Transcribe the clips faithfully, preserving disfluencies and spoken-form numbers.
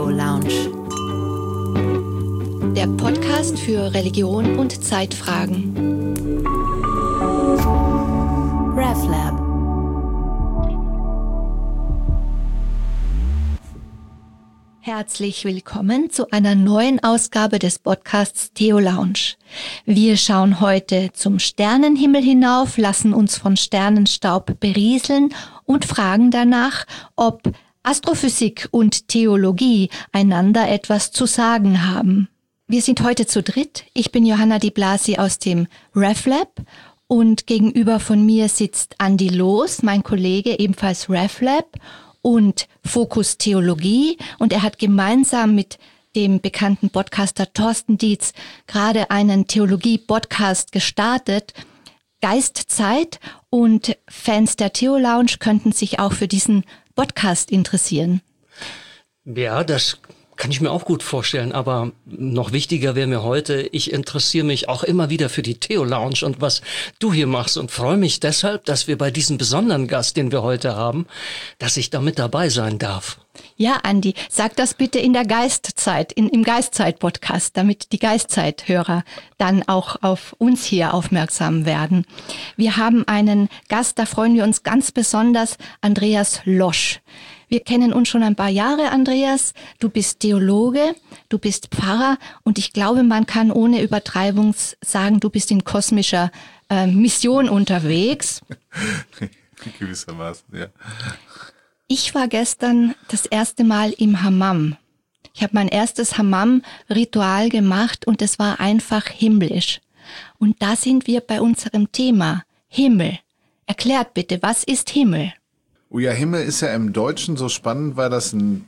Theo-Lounge. Der Podcast für Religion und Zeitfragen. RevLab. Herzlich willkommen zu einer neuen Ausgabe des Podcasts Theo-Lounge. Wir schauen heute zum Sternenhimmel hinauf, lassen uns von Sternenstaub berieseln und fragen danach, ob Astrophysik und Theologie einander etwas zu sagen haben. Wir sind heute zu dritt. Ich bin Johanna Di Blasi aus dem RevLab und gegenüber von mir sitzt Andi Loos, mein Kollege, ebenfalls RevLab und Fokus Theologie, und er hat gemeinsam mit dem bekannten Podcaster Thorsten Dietz gerade einen Theologie-Podcast gestartet, Geistzeit, und Fans der Theo-Lounge könnten sich auch für diesen Podcast interessieren. Ja, das kann ich mir auch gut vorstellen, aber noch wichtiger wäre mir heute, ich interessiere mich auch immer wieder für die Theo-Lounge und was du hier machst und freue mich deshalb, dass wir bei diesem besonderen Gast, den wir heute haben, dass ich da mit dabei sein darf. Ja, Andi, sag das bitte in der Geistzeit, in, im Geistzeit-Podcast, damit die Geistzeit-Hörer dann auch auf uns hier aufmerksam werden. Wir haben einen Gast, da freuen wir uns ganz besonders, Andreas Losch. Wir kennen uns schon ein paar Jahre, Andreas. Du bist Theologe, du bist Pfarrer und ich glaube, man kann ohne Übertreibung sagen, du bist in kosmischer äh, Mission unterwegs. Gewissermaßen, ja. Ich war gestern das erste Mal im Hammam. Ich habe mein erstes Hammam-Ritual gemacht und es war einfach himmlisch. Und da sind wir bei unserem Thema, Himmel. Erklärt bitte, was ist Himmel? Oh ja, Himmel ist ja im Deutschen so spannend, weil das ein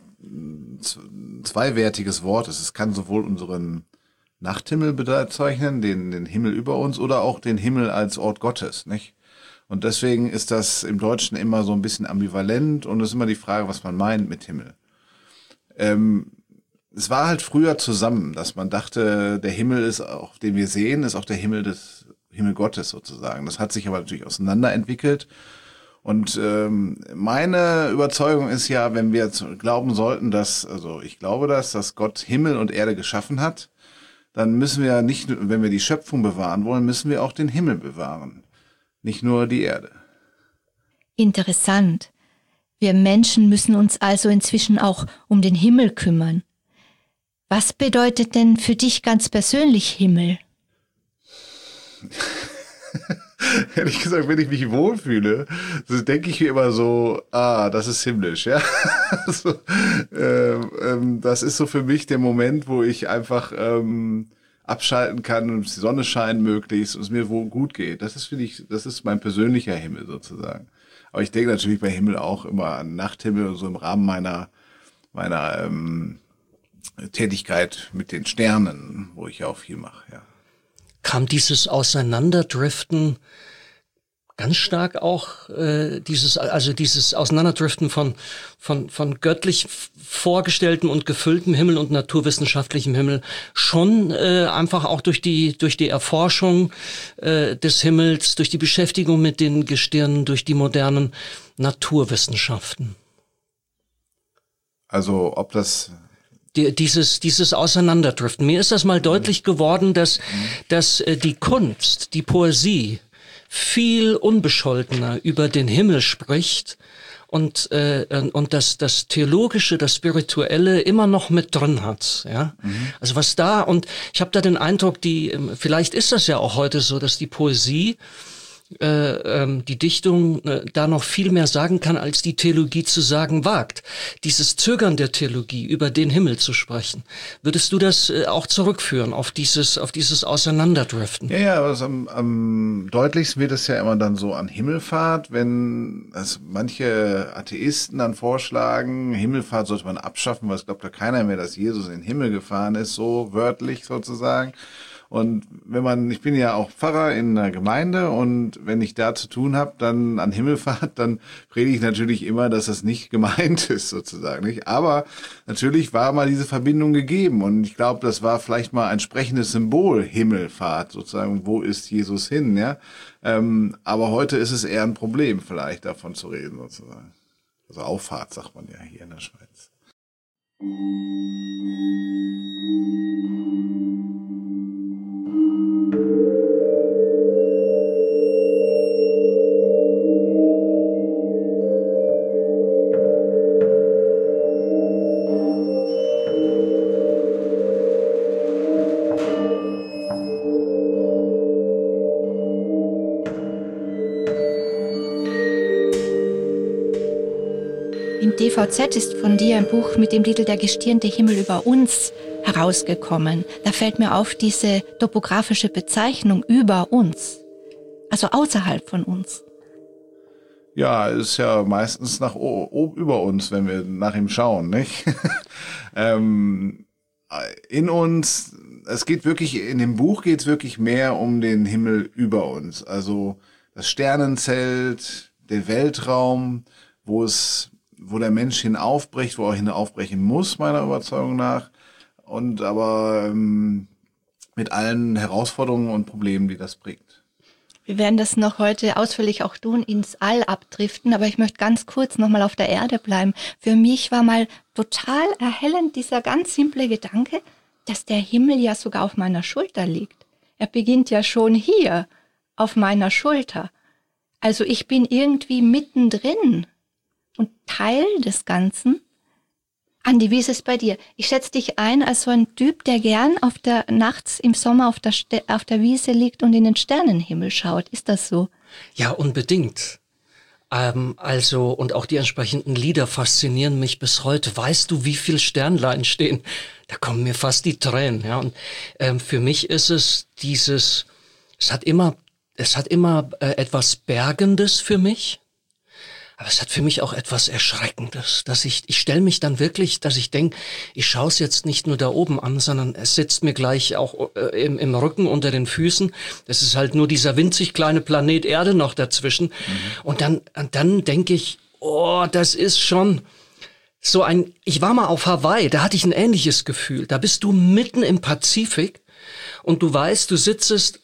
zweiwertiges Wort ist. Es kann sowohl unseren Nachthimmel bezeichnen, den, den Himmel über uns, oder auch den Himmel als Ort Gottes, nicht? Und deswegen ist das im Deutschen immer so ein bisschen ambivalent und es ist immer die Frage, was man meint mit Himmel. Ähm, es war halt früher zusammen, dass man dachte, der Himmel ist auch, den wir sehen, ist auch der Himmel des Himmel Gottes sozusagen. Das hat sich aber natürlich auseinanderentwickelt. Und ähm, meine Überzeugung ist ja, wenn wir glauben sollten, dass, also ich glaube das, dass Gott Himmel und Erde geschaffen hat, dann müssen wir nicht, wenn wir die Schöpfung bewahren wollen, müssen wir auch den Himmel bewahren, nicht nur die Erde. Interessant. Wir Menschen müssen uns also inzwischen auch um den Himmel kümmern. Was bedeutet denn für dich ganz persönlich Himmel? Ehrlich gesagt, wenn ich mich wohlfühle, so denke ich mir immer so, ah, das ist himmlisch, ja. so, ähm, ähm, das ist so für mich der Moment, wo ich einfach ähm, abschalten kann und die Sonne scheint möglichst und es mir wo gut geht. Das ist, finde ich, das ist mein persönlicher Himmel sozusagen. Aber ich denke natürlich bei Himmel auch immer an Nachthimmel und so im Rahmen meiner meiner ähm, Tätigkeit mit den Sternen, wo ich ja auch viel mache, ja. Kam dieses Auseinanderdriften ganz stark auch äh, dieses also dieses Auseinanderdriften von von von göttlich vorgestelltem und gefülltem Himmel und naturwissenschaftlichem Himmel schon äh, einfach auch durch die durch die Erforschung äh, des Himmels, durch die Beschäftigung mit den Gestirnen, durch die modernen Naturwissenschaften. Also ob das Die, dieses, dieses Auseinanderdriften. Mir ist das mal deutlich geworden, dass, dass äh, die Kunst, die Poesie viel unbescholtener über den Himmel spricht und, äh, und das, das Theologische, das Spirituelle immer noch mit drin hat, ja. Mhm. Also was da, und ich habe da den Eindruck, die, vielleicht ist das ja auch heute so, dass die Poesie, Äh, ähm, die Dichtung äh, da noch viel mehr sagen kann, als die Theologie zu sagen wagt. Dieses Zögern der Theologie, über den Himmel zu sprechen. Würdest du das äh, auch zurückführen auf dieses auf dieses Auseinanderdriften? Ja, ja, also am, am deutlichsten wird es ja immer dann so an Himmelfahrt, wenn also manche Atheisten dann vorschlagen, Himmelfahrt sollte man abschaffen, weil es glaubt ja keiner mehr, dass Jesus in den Himmel gefahren ist, so wörtlich sozusagen. Und wenn man, ich bin ja auch Pfarrer in einer Gemeinde und wenn ich da zu tun habe, dann an Himmelfahrt, dann predige ich natürlich immer, dass das nicht gemeint ist sozusagen, nicht? Aber natürlich war mal diese Verbindung gegeben und ich glaube, das war vielleicht mal ein sprechendes Symbol, Himmelfahrt sozusagen, wo ist Jesus hin, ja? Ähm, aber heute ist es eher ein Problem vielleicht, davon zu reden sozusagen. Also Auffahrt sagt man ja hier in der Schweiz. Im D V Z ist von dir ein Buch mit dem Titel Der gestirnte Himmel über uns herausgekommen. Da fällt mir auf diese topografische Bezeichnung über uns, also außerhalb von uns. Ja, ist ja meistens nach oben über uns, wenn wir nach ihm schauen, nicht? ähm, in uns, es geht wirklich, in dem Buch geht es wirklich mehr um den Himmel über uns. Also das Sternenzelt, der Weltraum, wo es wo der Mensch hinaufbricht, wo er hinaufbrechen muss, meiner Überzeugung nach. Und aber ähm, mit allen Herausforderungen und Problemen, die das bringt. Wir werden das noch heute ausführlich auch tun, ins All abdriften, aber ich möchte ganz kurz nochmal auf der Erde bleiben. Für mich war mal total erhellend dieser ganz simple Gedanke, dass der Himmel ja sogar auf meiner Schulter liegt. Er beginnt ja schon hier, auf meiner Schulter. Also ich bin irgendwie mittendrin und Teil des Ganzen. Andi, wie ist es bei dir? Ich schätze dich ein als so ein Typ, der gern auf der nachts im Sommer auf der, Ste- auf der Wiese liegt und in den Sternenhimmel schaut. Ist das so? Ja, unbedingt. Ähm, also, und auch die entsprechenden Lieder faszinieren mich bis heute. Weißt du, wie viel Sternlein stehen? Da kommen mir fast die Tränen, ja. Und ähm, für mich ist es dieses, es hat immer, es hat immer äh, etwas Bergendes für mich. Aber es hat für mich auch etwas Erschreckendes, dass ich, ich stelle mich dann wirklich, dass ich denke, ich schaue es jetzt nicht nur da oben an, sondern es sitzt mir gleich auch äh, im, im Rücken unter den Füßen. Das ist halt nur dieser winzig kleine Planet Erde noch dazwischen. Mhm. Und dann, und dann denke ich, oh, das ist schon so ein, ich war mal auf Hawaii, da hatte ich ein ähnliches Gefühl. Da bist du mitten im Pazifik und du weißt, du sitzest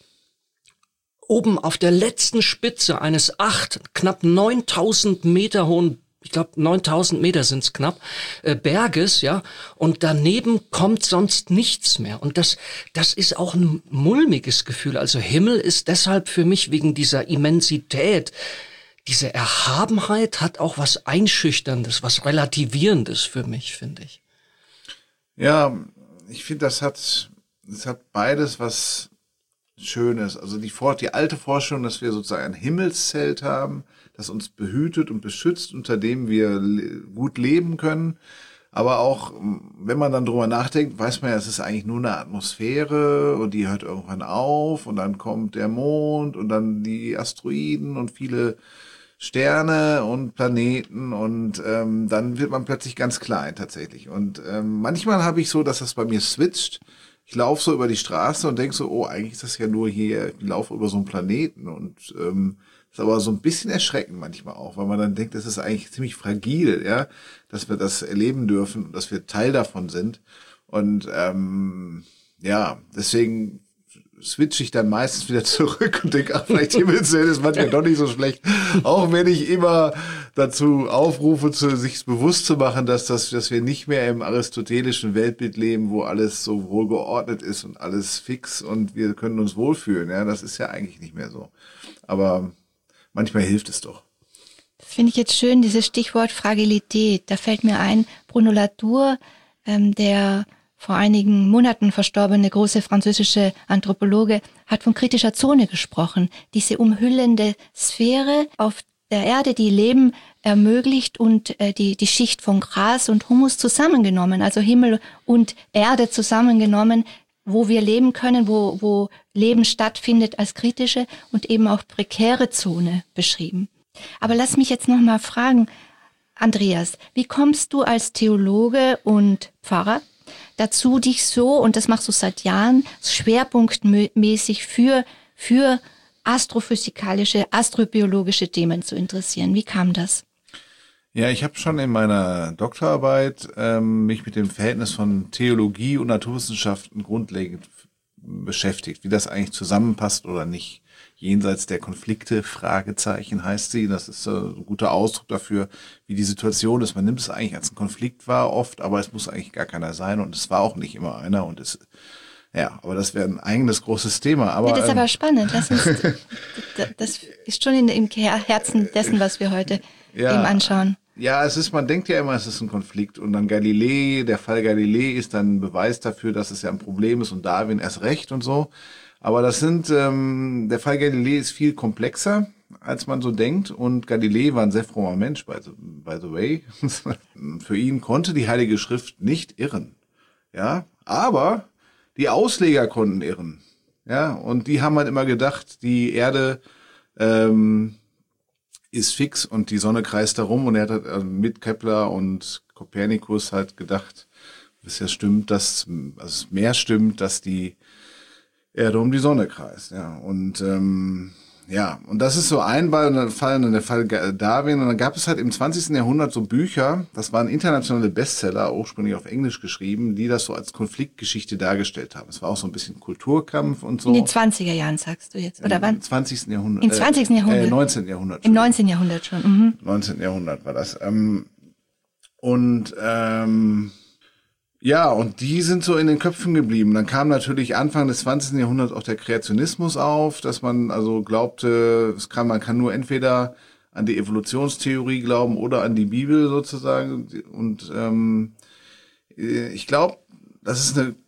oben auf der letzten Spitze eines acht, knapp neuntausend Meter hohen, ich glaube neuntausend Meter sind's knapp, äh, Berges, ja, und daneben kommt sonst nichts mehr. Und das, das ist auch ein mulmiges Gefühl. Also Himmel ist deshalb für mich wegen dieser Immensität, diese Erhabenheit hat auch was Einschüchterndes, was Relativierendes für mich, finde ich. Ja, ich finde, das hat, das hat beides was Schönes. Also die, die alte Vorstellung, dass wir sozusagen ein Himmelszelt haben, das uns behütet und beschützt, unter dem wir le- gut leben können. Aber auch, wenn man dann drüber nachdenkt, weiß man ja, es ist eigentlich nur eine Atmosphäre und die hört irgendwann auf und dann kommt der Mond und dann die Asteroiden und viele Sterne und Planeten und ähm, dann wird man plötzlich ganz klein tatsächlich. Und ähm, manchmal habe ich so, dass das bei mir switcht. Ich laufe so über die Straße und denke so, oh, eigentlich ist das ja nur hier, ich laufe über so einen Planeten und ähm, ist aber so ein bisschen erschreckend manchmal auch, weil man dann denkt, das ist eigentlich ziemlich fragil, ja, dass wir das erleben dürfen und dass wir Teil davon sind. Und ähm, ja, deswegen switche ich dann meistens wieder zurück und denke, ach, vielleicht Himmelszelt ist manchmal doch nicht so schlecht. Auch wenn ich immer dazu aufrufe, zu, sich bewusst zu machen, dass das, dass wir nicht mehr im aristotelischen Weltbild leben, wo alles so wohlgeordnet ist und alles fix und wir können uns wohlfühlen. Ja, das ist ja eigentlich nicht mehr so. Aber manchmal hilft es doch. Das finde ich jetzt schön, dieses Stichwort Fragilität. Da fällt mir ein, Bruno Latour, ähm, der vor einigen Monaten verstorbene große französische Anthropologe, hat von kritischer Zone gesprochen. Diese umhüllende Sphäre auf der Erde, die Leben ermöglicht und äh, die, die Schicht von Gras und Humus zusammengenommen, also Himmel und Erde zusammengenommen, wo wir leben können, wo, wo Leben stattfindet als kritische und eben auch prekäre Zone beschrieben. Aber lass mich jetzt noch mal fragen, Andreas, wie kommst du als Theologe und Pfarrer dazu, dich so, und das machst du seit Jahren, schwerpunktmäßig für, für astrophysikalische, astrobiologische Themen zu interessieren? Wie kam das? Ja, ich habe schon in meiner Doktorarbeit ähm, mich mit dem Verhältnis von Theologie und Naturwissenschaften grundlegend beschäftigt, wie das eigentlich zusammenpasst oder nicht. Jenseits der Konflikte, Fragezeichen heißt sie. Das ist ein guter Ausdruck dafür, wie die Situation ist. Man nimmt es eigentlich als ein Konflikt wahr oft, aber es muss eigentlich gar keiner sein und es war auch nicht immer einer und es, ja, aber das wäre ein eigenes großes Thema. Aber, ja, das ist aber ähm, spannend. Lass uns, das ist schon in, im Herzen dessen, was wir heute ja, eben anschauen. Ja, es ist, man denkt ja immer, es ist ein Konflikt und dann Galilei, der Fall Galilei ist dann ein Beweis dafür, dass es ja ein Problem ist und Darwin erst recht und so. Aber das sind, ähm, der Fall Galilei ist viel komplexer, als man so denkt. Und Galilei war ein sehr frommer Mensch, by the, by the way. Für ihn konnte die Heilige Schrift nicht irren. Ja, aber die Ausleger konnten irren. Ja, und die haben halt immer gedacht, die Erde ähm, ist fix und die Sonne kreist darum. Und er hat halt mit Kepler und Kopernikus halt gedacht, bis ja stimmt, dass, also mehr stimmt, dass die Erde um die Sonne kreist, ja. Und ähm, ja, und das ist so ein Fall, der Fall Darwin. Und dann gab es halt im zwanzigsten Jahrhundert so Bücher, das waren internationale Bestseller, ursprünglich auf Englisch geschrieben, die das so als Konfliktgeschichte dargestellt haben. Es war auch so ein bisschen Kulturkampf und so. In den zwanziger Jahren, sagst du jetzt, oder Im wann? Im zwanzigsten Jahrhundert. Im zwanzigsten Jahrhundert? Äh, neunzehnten Jahrhundert. Im neunzehnten Jahrhundert schon. Mhm. neunzehnten Jahrhundert war das. Ähm, und ähm, ja, und die sind so in den Köpfen geblieben. Dann kam natürlich Anfang des zwanzigsten Jahrhunderts auch der Kreationismus auf, dass man also glaubte, es kann, man kann nur entweder an die Evolutionstheorie glauben oder an die Bibel sozusagen. Und ähm, ich glaube, das ist eine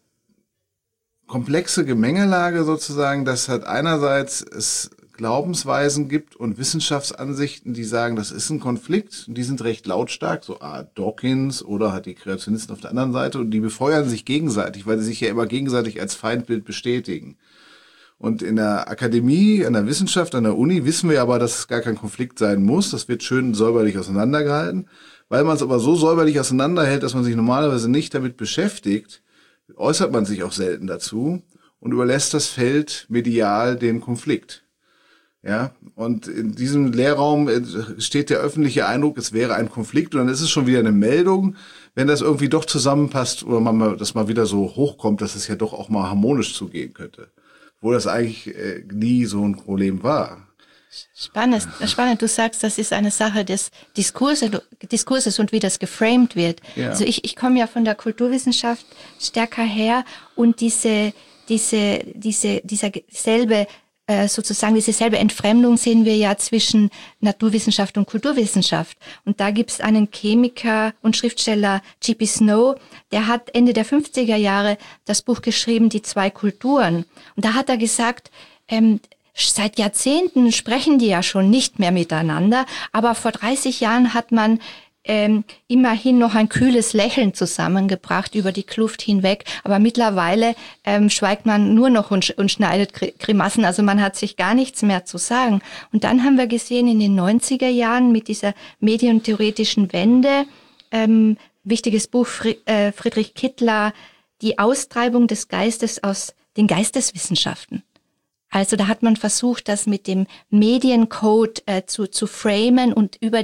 komplexe Gemengelage sozusagen, dass halt einerseits es Glaubensweisen gibt und Wissenschaftsansichten, die sagen, das ist ein Konflikt und die sind recht lautstark, so ah, Dawkins oder halt die Kreationisten auf der anderen Seite und die befeuern sich gegenseitig, weil sie sich ja immer gegenseitig als Feindbild bestätigen. Und in der Akademie, in der Wissenschaft, an der Uni wissen wir aber, dass es gar kein Konflikt sein muss. Das wird schön säuberlich auseinandergehalten. Weil man es aber so säuberlich auseinanderhält, dass man sich normalerweise nicht damit beschäftigt, äußert man sich auch selten dazu und überlässt das Feld medial dem Konflikt. Ja, und in diesem Lehrraum steht der öffentliche Eindruck, es wäre ein Konflikt und dann ist es schon wieder eine Meldung, wenn das irgendwie doch zusammenpasst oder man mal, das mal wieder so hochkommt, dass es ja doch auch mal harmonisch zugehen könnte. Wo das eigentlich äh, nie so ein Problem war. Spannend, spannend. Du sagst, das ist eine Sache des Diskurses, Diskurses und wie das geframed wird. Ja. Also ich, ich komme ja von der Kulturwissenschaft stärker her und diese, diese, diese, dieser selbe sozusagen diese selbe Entfremdung sehen wir ja zwischen Naturwissenschaft und Kulturwissenschaft. Und da gibt es einen Chemiker und Schriftsteller, G P Snow, der hat Ende der fünfziger Jahre das Buch geschrieben, Die zwei Kulturen. Und da hat er gesagt, ähm, seit Jahrzehnten sprechen die ja schon nicht mehr miteinander, aber vor dreißig Jahren hat man Ähm, immerhin noch ein kühles Lächeln zusammengebracht über die Kluft hinweg, aber mittlerweile ähm, schweigt man nur noch und, und schneidet Grimassen, also man hat sich gar nichts mehr zu sagen. Und dann haben wir gesehen in den neunziger Jahren mit dieser medientheoretischen Wende, ähm, wichtiges Buch Fried, äh, Friedrich Kittler, die Austreibung des Geistes aus den Geisteswissenschaften. Also da hat man versucht, das mit dem Mediencode äh, zu, zu framen und über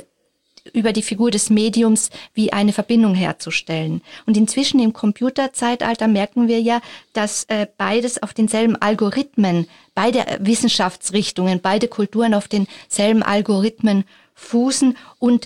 über die Figur des Mediums wie eine Verbindung herzustellen. Und inzwischen im Computerzeitalter merken wir ja, dass äh, beides auf denselben Algorithmen, beide Wissenschaftsrichtungen, beide Kulturen auf denselben Algorithmen fußen und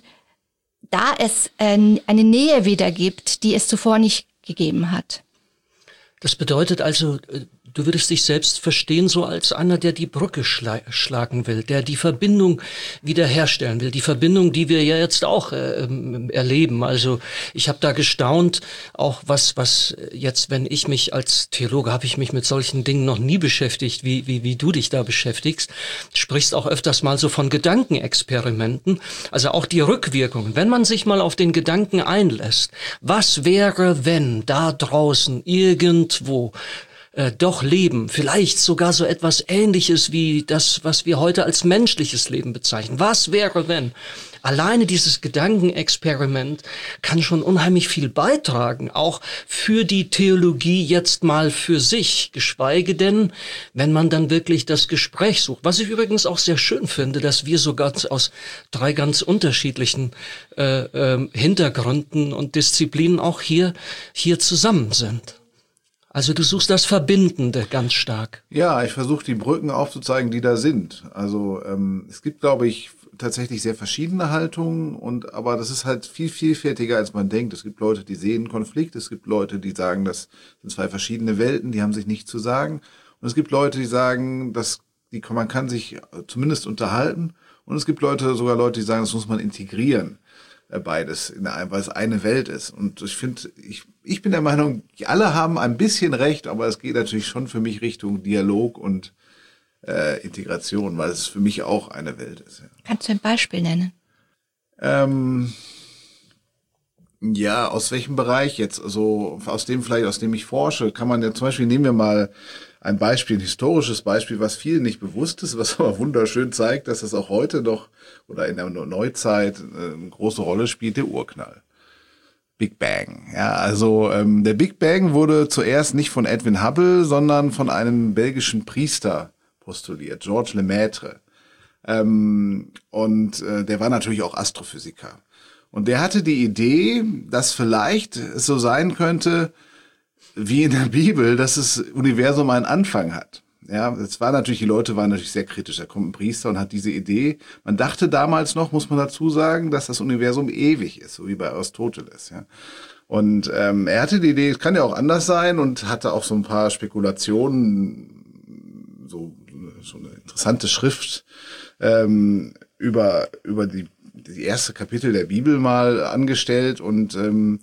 da es äh, eine Nähe wieder gibt, die es zuvor nicht gegeben hat. Das bedeutet also, du würdest dich selbst verstehen so als einer, der die Brücke schla- schlagen will, der die Verbindung wiederherstellen will, die Verbindung, die wir ja jetzt auch äh, erleben. Also ich habe da gestaunt, auch was was jetzt, wenn ich mich als Theologe, habe ich mich mit solchen Dingen noch nie beschäftigt, wie wie wie du dich da beschäftigst. Du sprichst auch öfters mal so von Gedankenexperimenten, also auch die Rückwirkungen. Wenn man sich mal auf den Gedanken einlässt, was wäre, wenn da draußen irgendwo Äh, doch Leben, vielleicht sogar so etwas Ähnliches wie das, was wir heute als menschliches Leben bezeichnen. Was wäre, wenn? Alleine dieses Gedankenexperiment kann schon unheimlich viel beitragen, auch für die Theologie jetzt mal für sich, geschweige denn, wenn man dann wirklich das Gespräch sucht. Was ich übrigens auch sehr schön finde, dass wir sogar aus drei ganz unterschiedlichen äh, äh, Hintergründen und Disziplinen auch hier hier zusammen sind. Also du suchst das Verbindende ganz stark. Ja, ich versuche die Brücken aufzuzeigen, die da sind. Also ähm, es gibt, glaube ich, tatsächlich sehr verschiedene Haltungen, und aber das ist halt viel vielfältiger, als man denkt. Es gibt Leute, die sehen Konflikt, es gibt Leute, die sagen, das sind zwei verschiedene Welten, die haben sich nichts zu sagen. Und es gibt Leute, die sagen, dass die, man kann sich zumindest unterhalten. Und es gibt Leute, sogar Leute, die sagen, das muss man integrieren. Beides, in eine, weil es eine Welt ist. Und ich finde, ich, ich bin der Meinung, alle haben ein bisschen recht, aber es geht natürlich schon für mich Richtung Dialog und äh, Integration, weil es für mich auch eine Welt ist. Ja. Kannst du ein Beispiel nennen? Ähm, ja, aus welchem Bereich jetzt? Also aus dem vielleicht, aus dem ich forsche, kann man ja zum Beispiel, nehmen wir mal ein Beispiel, ein historisches Beispiel, was vielen nicht bewusst ist, was aber wunderschön zeigt, dass es auch heute noch oder in der Neuzeit eine große Rolle spielt, der Urknall. Big Bang. Ja, also ähm, der Big Bang wurde zuerst nicht von Edwin Hubble, sondern von einem belgischen Priester postuliert, Georges Lemaitre. Ähm, und äh, der war natürlich auch Astrophysiker. Und der hatte die Idee, dass vielleicht es so sein könnte, wie in der Bibel, dass das Universum einen Anfang hat. Ja, das war natürlich, die Leute waren natürlich sehr kritisch. Da kommt ein Priester und hat diese Idee. Man dachte damals noch, muss man dazu sagen, dass das Universum ewig ist, so wie bei Aristoteles. Ja. Und ähm, er hatte die Idee, es kann ja auch anders sein, und hatte auch so ein paar Spekulationen, so, so eine interessante Schrift ähm, über über die die erste Kapitel der Bibel mal angestellt, und ähm,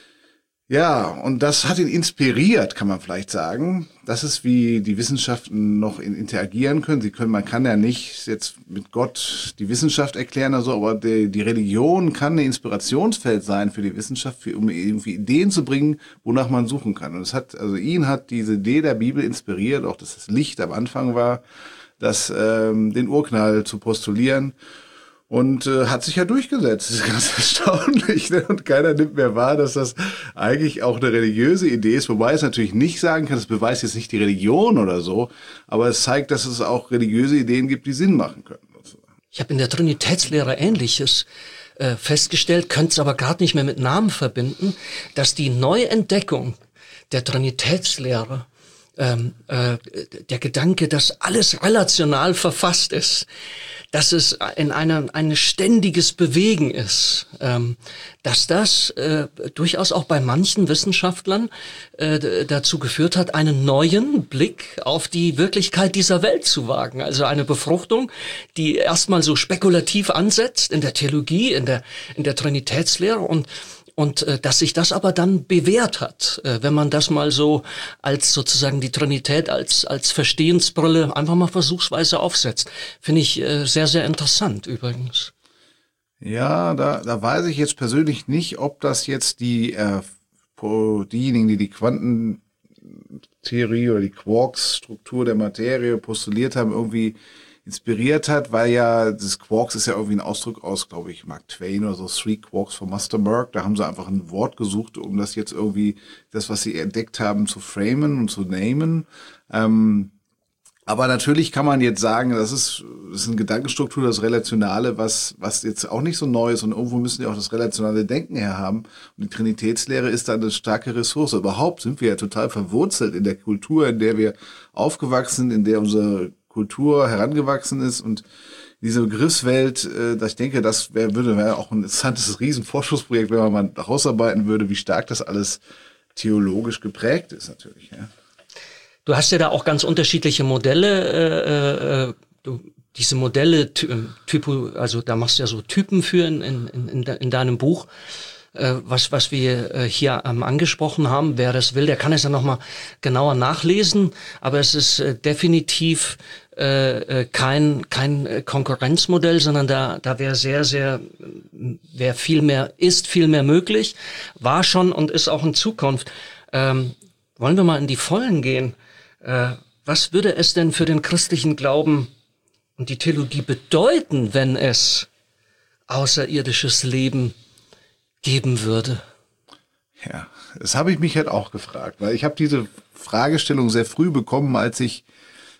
ja, und das hat ihn inspiriert, kann man vielleicht sagen. Das ist, wie die Wissenschaften noch interagieren können. Sie können, man kann ja nicht jetzt mit Gott die Wissenschaft erklären oder so, aber die, die Religion kann ein Inspirationsfeld sein für die Wissenschaft, für, um irgendwie Ideen zu bringen, wonach man suchen kann. Und es hat, also ihn hat diese Idee der Bibel inspiriert, auch dass das Licht am Anfang war, das, ähm, den Urknall zu postulieren. Und äh, hat sich ja durchgesetzt. Das ist ganz erstaunlich. Ne? Und keiner nimmt mehr wahr, dass das eigentlich auch eine religiöse Idee ist. Wobei es natürlich nicht sagen kann, das beweist jetzt nicht die Religion oder so. Aber es zeigt, dass es auch religiöse Ideen gibt, die Sinn machen können. Ich habe in der Trinitätslehre Ähnliches äh, festgestellt, könnte es aber gerade nicht mehr mit Namen verbinden, dass die Neuentdeckung der Trinitätslehre, ähm, äh, der Gedanke, dass alles relational verfasst ist, dass es in einem ein ständiges Bewegen ist, ähm, dass das äh, durchaus auch bei manchen Wissenschaftlern äh, dazu geführt hat, einen neuen Blick auf die Wirklichkeit dieser Welt zu wagen. Also eine Befruchtung, die erstmal so spekulativ ansetzt in der Theologie, in der in der Trinitätslehre, und Und äh, dass sich das aber dann bewährt hat, äh, wenn man das mal so als sozusagen die Trinität als als Verstehensbrille einfach mal versuchsweise aufsetzt, finde ich äh, sehr, sehr interessant übrigens. Ja, da, da weiß ich jetzt persönlich nicht, ob das jetzt die äh, diejenigen, die die Quantentheorie oder die Quarks-Struktur der Materie postuliert haben, irgendwie inspiriert hat, weil ja das Quarks ist ja irgendwie ein Ausdruck aus, glaube ich, Mark Twain oder so, Three Quarks for Master Merck. Da haben sie einfach ein Wort gesucht, um das jetzt irgendwie, das, was sie entdeckt haben, zu framen und zu namen. Ähm, aber natürlich kann man jetzt sagen, das ist, das ist eine Gedankenstruktur, das Relationale, was, was jetzt auch nicht so neu ist, und irgendwo müssen ja auch das relationale Denken herhaben. Und die Trinitätslehre ist da eine starke Ressource. Überhaupt sind wir ja total verwurzelt in der Kultur, in der wir aufgewachsen sind, in der unsere Kultur herangewachsen ist, und diese Begriffswelt, äh, ich denke, das wär, würde wäre auch ein interessantes Riesenforschungsprojekt, wenn man mal herausarbeiten würde, wie stark das alles theologisch geprägt ist, natürlich. Ja. Du hast ja da auch ganz unterschiedliche Modelle. Äh, du, diese Modelle, Typo, also da machst du ja so Typen für in, in, in, in deinem Buch. Was, was wir hier ähm, angesprochen haben, wer das will, der kann es ja nochmal genauer nachlesen, aber es ist äh, definitiv äh, kein, kein Konkurrenzmodell, sondern da, da wäre sehr, sehr, wäre viel mehr, ist viel mehr möglich, war schon und ist auch in Zukunft. Ähm, wollen wir mal in die Vollen gehen? Äh, was würde es denn für den christlichen Glauben und die Theologie bedeuten, wenn es außerirdisches Leben geben würde? Ja, das habe ich mich halt auch gefragt, weil ich habe diese Fragestellung sehr früh bekommen, als ich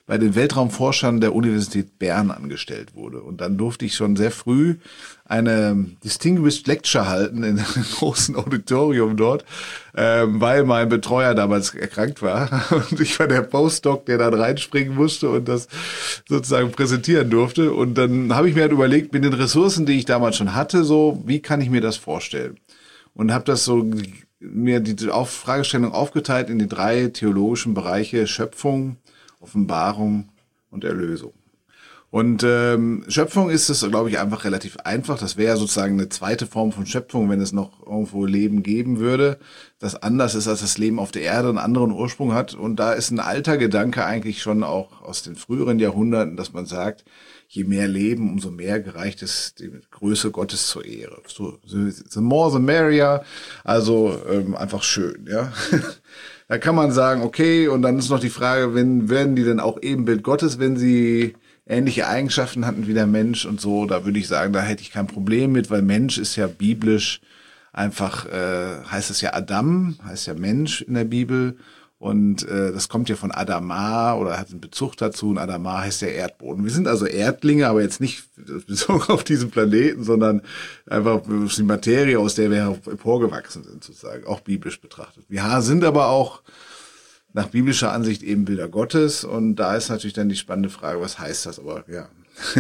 bei den Weltraumforschern der Universität Bern angestellt wurde. Und dann durfte ich schon sehr früh eine Distinguished Lecture halten in einem großen Auditorium dort, ähm, weil mein Betreuer damals erkrankt war. Und ich war der Postdoc, der dann reinspringen musste und das sozusagen präsentieren durfte. Und dann habe ich mir halt überlegt, mit den Ressourcen, die ich damals schon hatte, so, wie kann ich mir das vorstellen? Und habe das so mir die auf Fragestellung aufgeteilt in die drei theologischen Bereiche Schöpfung, Offenbarung und Erlösung. Und ähm, Schöpfung ist es, glaube ich, einfach relativ einfach. Das wäre sozusagen eine zweite Form von Schöpfung, wenn es noch irgendwo Leben geben würde, das anders ist als das Leben auf der Erde, einen anderen Ursprung hat. Und da ist ein alter Gedanke eigentlich schon auch aus den früheren Jahrhunderten, dass man sagt, je mehr Leben, umso mehr gereicht es die Größe Gottes zur Ehre. So, the more the merrier, also ähm, einfach schön, ja. Da kann man sagen, okay, und dann ist noch die Frage, wenn werden die denn auch Ebenbild Gottes, wenn sie ähnliche Eigenschaften hatten wie der Mensch und so, da würde ich sagen, da hätte ich kein Problem mit, weil Mensch ist ja biblisch einfach, äh, heißt es ja Adam, heißt ja Mensch in der Bibel und äh, das kommt ja von Adama oder hat einen Bezug dazu und Adama heißt ja Erdboden. Wir sind also Erdlinge, aber jetzt nicht bezogen auf diesen Planeten, sondern einfach die Materie, aus der wir emporgewachsen sind sozusagen, auch biblisch betrachtet. Wir sind aber auch nach biblischer Ansicht eben Bilder Gottes und da ist natürlich dann die spannende Frage, was heißt das, aber ja.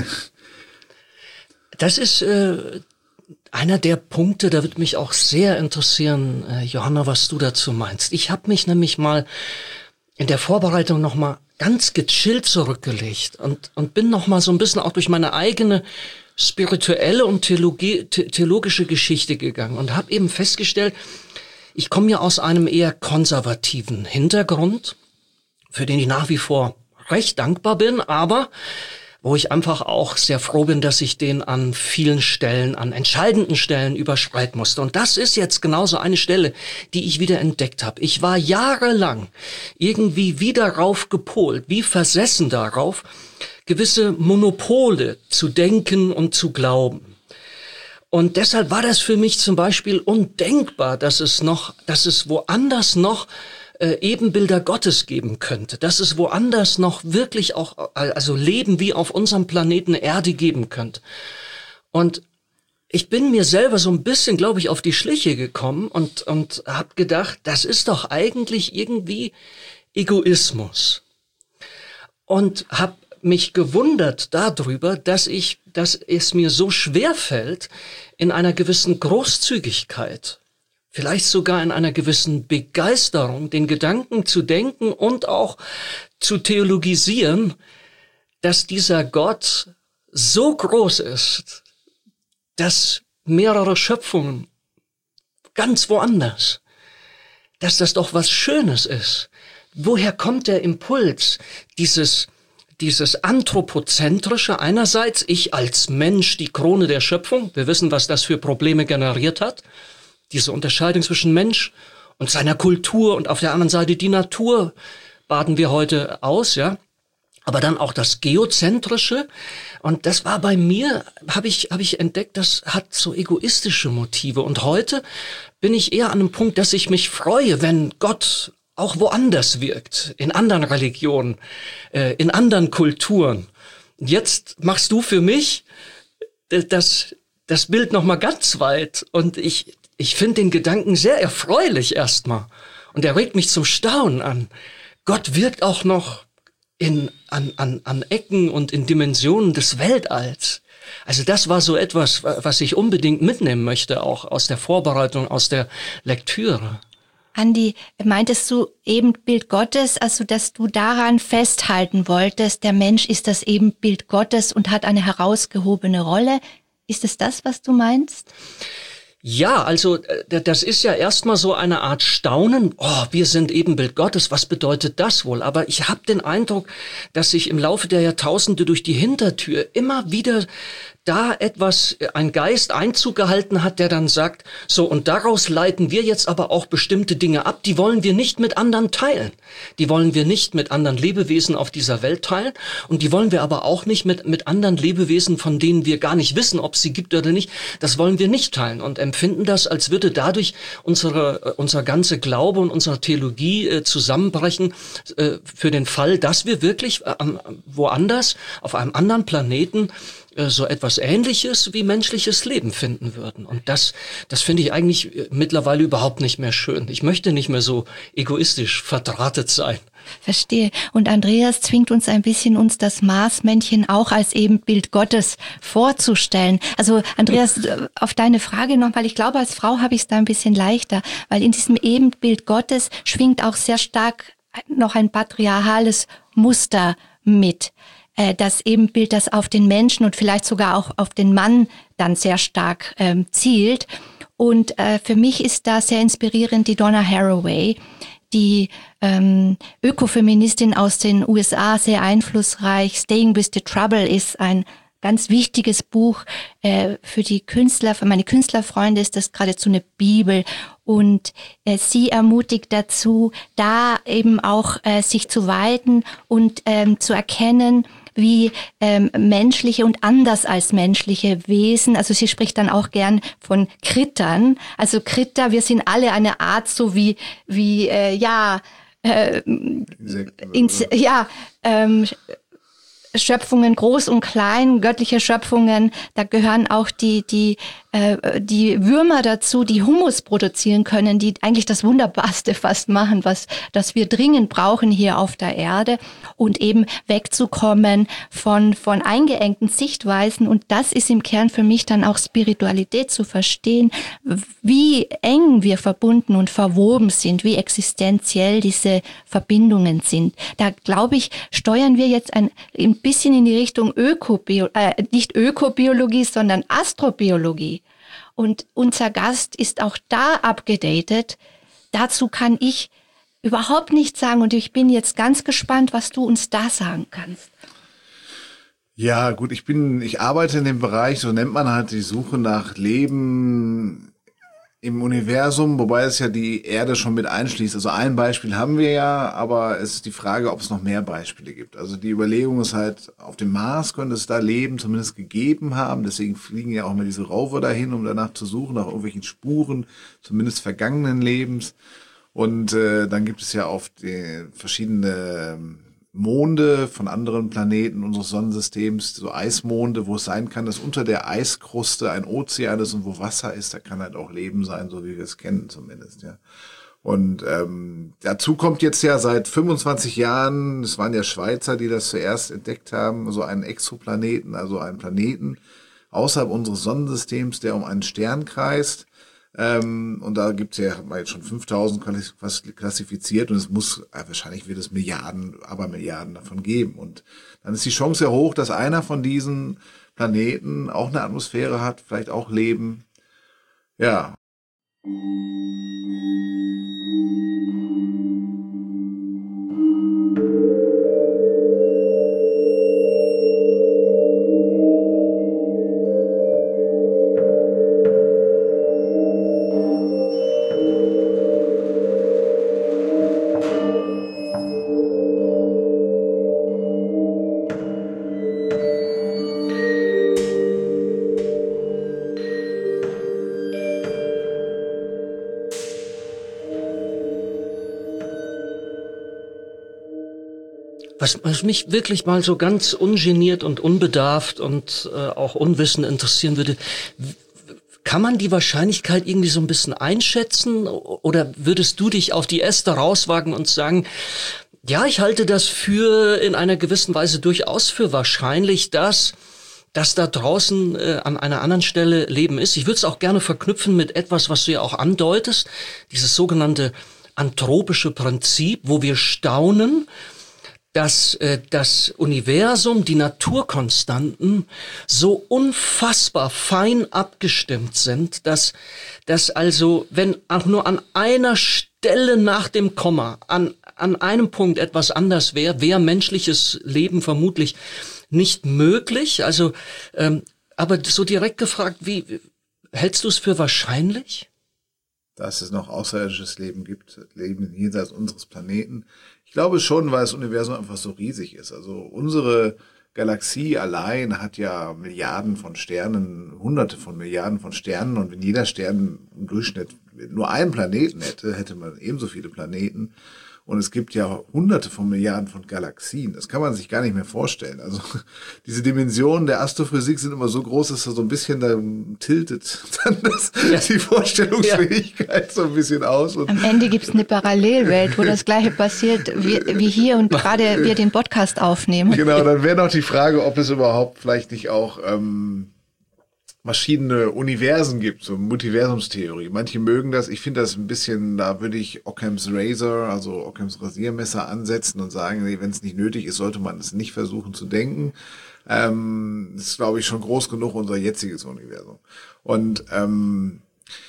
Das ist äh, einer der Punkte, da würde mich auch sehr interessieren, äh, Johanna, was du dazu meinst. Ich habe mich nämlich mal in der Vorbereitung noch mal ganz gechillt zurückgelegt und und bin noch mal so ein bisschen auch durch meine eigene spirituelle und Theologie, the, theologische Geschichte gegangen und habe eben festgestellt, ich komme ja aus einem eher konservativen Hintergrund, für den ich nach wie vor recht dankbar bin, aber wo ich einfach auch sehr froh bin, dass ich den an vielen Stellen, an entscheidenden Stellen überschreiten musste. Und das ist jetzt genauso eine Stelle, die ich wieder entdeckt habe. Ich war jahrelang irgendwie wieder rauf gepolt, wie versessen darauf, gewisse Monopole zu denken und zu glauben. Und deshalb war das für mich zum Beispiel undenkbar, dass es noch, dass es woanders noch äh, Ebenbilder Gottes geben könnte, dass es woanders noch wirklich auch, also Leben wie auf unserem Planeten Erde geben könnte. Und ich bin mir selber so ein bisschen, glaube ich, auf die Schliche gekommen und und habe gedacht, das ist doch eigentlich irgendwie Egoismus. Und habe mich gewundert darüber, dass ich, dass es mir so schwer fällt, in einer gewissen Großzügigkeit, vielleicht sogar in einer gewissen Begeisterung, den Gedanken zu denken und auch zu theologisieren, dass dieser Gott so groß ist, dass mehrere Schöpfungen ganz woanders, dass das doch was Schönes ist. Woher kommt der Impuls, dieses Dieses anthropozentrische einerseits, ich als Mensch die Krone der Schöpfung, wir wissen, was das für Probleme generiert hat, diese Unterscheidung zwischen Mensch und seiner Kultur und auf der anderen Seite die Natur baden wir heute aus, ja, aber dann auch das Geozentrische und das war bei mir, habe ich habe ich entdeckt, das hat so egoistische Motive und heute bin ich eher an einem Punkt, dass ich mich freue, wenn Gott auch woanders wirkt, in anderen Religionen, äh, in anderen Kulturen. Jetzt machst du für mich das, das Bild noch mal ganz weit und ich, ich finde den Gedanken sehr erfreulich erstmal und er regt mich zum Staunen an. Gott wirkt auch noch in, an, an, an Ecken und in Dimensionen des Weltalls. Also das war so etwas, was ich unbedingt mitnehmen möchte, auch aus der Vorbereitung, aus der Lektüre. Andi, meintest du Ebenbild Gottes, also dass du daran festhalten wolltest, der Mensch ist das Ebenbild Gottes und hat eine herausgehobene Rolle? Ist es das, was du meinst? Ja, also das ist ja erstmal so eine Art Staunen. Oh, wir sind Ebenbild Gottes, was bedeutet das wohl? Aber ich habe den Eindruck, dass sich im Laufe der Jahrtausende durch die Hintertür immer wieder da etwas, ein Geist Einzug gehalten hat, der dann sagt, so, und daraus leiten wir jetzt aber auch bestimmte Dinge ab, die wollen wir nicht mit anderen teilen. Die wollen wir nicht mit anderen Lebewesen auf dieser Welt teilen und die wollen wir aber auch nicht mit, mit anderen Lebewesen, von denen wir gar nicht wissen, ob es sie gibt oder nicht, das wollen wir nicht teilen und empfinden das, als würde dadurch unsere, unser ganze Glaube und unsere Theologie äh, zusammenbrechen, äh, für den Fall, dass wir wirklich äh, woanders, auf einem anderen Planeten, so etwas Ähnliches wie menschliches Leben finden würden. Und das, das finde ich eigentlich mittlerweile überhaupt nicht mehr schön. Ich möchte nicht mehr so egoistisch verdrahtet sein. Verstehe. Und Andreas zwingt uns ein bisschen, uns das Marsmännchen auch als Ebenbild Gottes vorzustellen. Also Andreas, auf deine Frage noch, weil ich glaube, als Frau habe ich es da ein bisschen leichter, weil in diesem Ebenbild Gottes schwingt auch sehr stark noch ein patriarchales Muster mit. Das Ebenbild, das auf den Menschen und vielleicht sogar auch auf den Mann dann sehr stark ähm, zielt. Und äh, für mich ist da sehr inspirierend die Donna Haraway, die ähm, Ökofeministin aus den U S A, sehr einflussreich. Staying with the Trouble ist ein ganz wichtiges Buch äh, für die Künstler, für meine Künstlerfreunde ist das geradezu eine Bibel. Und äh, sie ermutigt dazu, da eben auch äh, sich zu weiten und ähm, zu erkennen, wie ähm, menschliche und anders als menschliche Wesen, also sie spricht dann auch gern von Krittern, also Kritter, wir sind alle eine Art so wie, wie äh, ja, äh, ins, ja, ähm, Schöpfungen, groß und klein, göttliche Schöpfungen, da gehören auch die die äh, die Würmer dazu, die Humus produzieren können, die eigentlich das Wunderbarste fast machen, was das wir dringend brauchen hier auf der Erde und eben wegzukommen von von eingeengten Sichtweisen und das ist im Kern für mich dann auch Spiritualität zu verstehen, wie eng wir verbunden und verwoben sind, wie existenziell diese Verbindungen sind. Da glaube ich, steuern wir jetzt ein ein bisschen in die Richtung Ökobio, äh, nicht Ökobiologie, sondern Astrobiologie. Und unser Gast ist auch da abgedatet. Dazu kann ich überhaupt nichts sagen und ich bin jetzt ganz gespannt, was du uns da sagen kannst. Ja, gut, ich bin, ich arbeite in dem Bereich, so nennt man halt die Suche nach Leben im Universum, wobei es ja die Erde schon mit einschließt. Also ein Beispiel haben wir ja, aber es ist die Frage, ob es noch mehr Beispiele gibt. Also die Überlegung ist halt, auf dem Mars könnte es da Leben zumindest gegeben haben. Deswegen fliegen ja auch mal diese Rover dahin, um danach zu suchen, nach irgendwelchen Spuren, zumindest vergangenen Lebens. Und äh, dann gibt es ja auf die verschiedene Monde von anderen Planeten unseres Sonnensystems, so Eismonde, wo es sein kann, dass unter der Eiskruste ein Ozean ist und wo Wasser ist, da kann halt auch Leben sein, so wie wir es kennen zumindest, ja. Und ähm, dazu kommt jetzt ja seit fünfundzwanzig Jahren, es waren ja Schweizer, die das zuerst entdeckt haben, so einen Exoplaneten, also einen Planeten außerhalb unseres Sonnensystems, der um einen Stern kreist. Ähm, und da gibt's ja, haben wir jetzt schon fünftausend klassifiziert und es muss, äh, wahrscheinlich wird es Milliarden, aber Milliarden davon geben. Und dann ist die Chance ja hoch, dass einer von diesen Planeten auch eine Atmosphäre hat, vielleicht auch Leben. Ja. Was, was mich wirklich mal so ganz ungeniert und unbedarft und äh, auch unwissend interessieren würde, kann man die Wahrscheinlichkeit irgendwie so ein bisschen einschätzen oder würdest du dich auf die Äste rauswagen und sagen, ja, ich halte das für in einer gewissen Weise durchaus für wahrscheinlich, dass dass da draußen äh, an einer anderen Stelle Leben ist. Ich würde es auch gerne verknüpfen mit etwas, was du ja auch andeutest, dieses sogenannte anthropische Prinzip, wo wir staunen, dass äh, das Universum, die Naturkonstanten so unfassbar fein abgestimmt sind, dass, dass also, wenn auch nur an einer Stelle nach dem Komma, an, an einem Punkt etwas anders wäre, wäre menschliches Leben vermutlich nicht möglich. Also ähm, Aber so direkt gefragt, wie hältst du es für wahrscheinlich? Dass es noch außerirdisches Leben gibt, Leben jenseits unseres Planeten. Ich glaube schon, weil das Universum einfach so riesig ist. Also unsere Galaxie allein hat ja Milliarden von Sternen, hunderte von Milliarden von Sternen. Und wenn jeder Stern im Durchschnitt nur einen Planeten hätte, hätte man ebenso viele Planeten. Und es gibt ja hunderte von Milliarden von Galaxien. Das kann man sich gar nicht mehr vorstellen. Also diese Dimensionen der Astrophysik sind immer so groß, dass er so ein bisschen da tiltet dann das, ja. die Vorstellungsfähigkeit ja. so ein bisschen aus. Und am Ende gibt es eine Parallelwelt, wo das Gleiche passiert wie, wie hier und gerade wir den Podcast aufnehmen. Genau, dann wäre noch die Frage, ob es überhaupt vielleicht nicht auch ähm, verschiedene Universen gibt, so Multiversumstheorie. Manche mögen das. Ich finde das ein bisschen, da würde ich Occam's Razor, also Occam's Rasiermesser ansetzen und sagen, nee, wenn es nicht nötig ist, sollte man es nicht versuchen zu denken. Ähm, das ist, glaube ich, schon groß genug, unser jetziges Universum. Und ähm,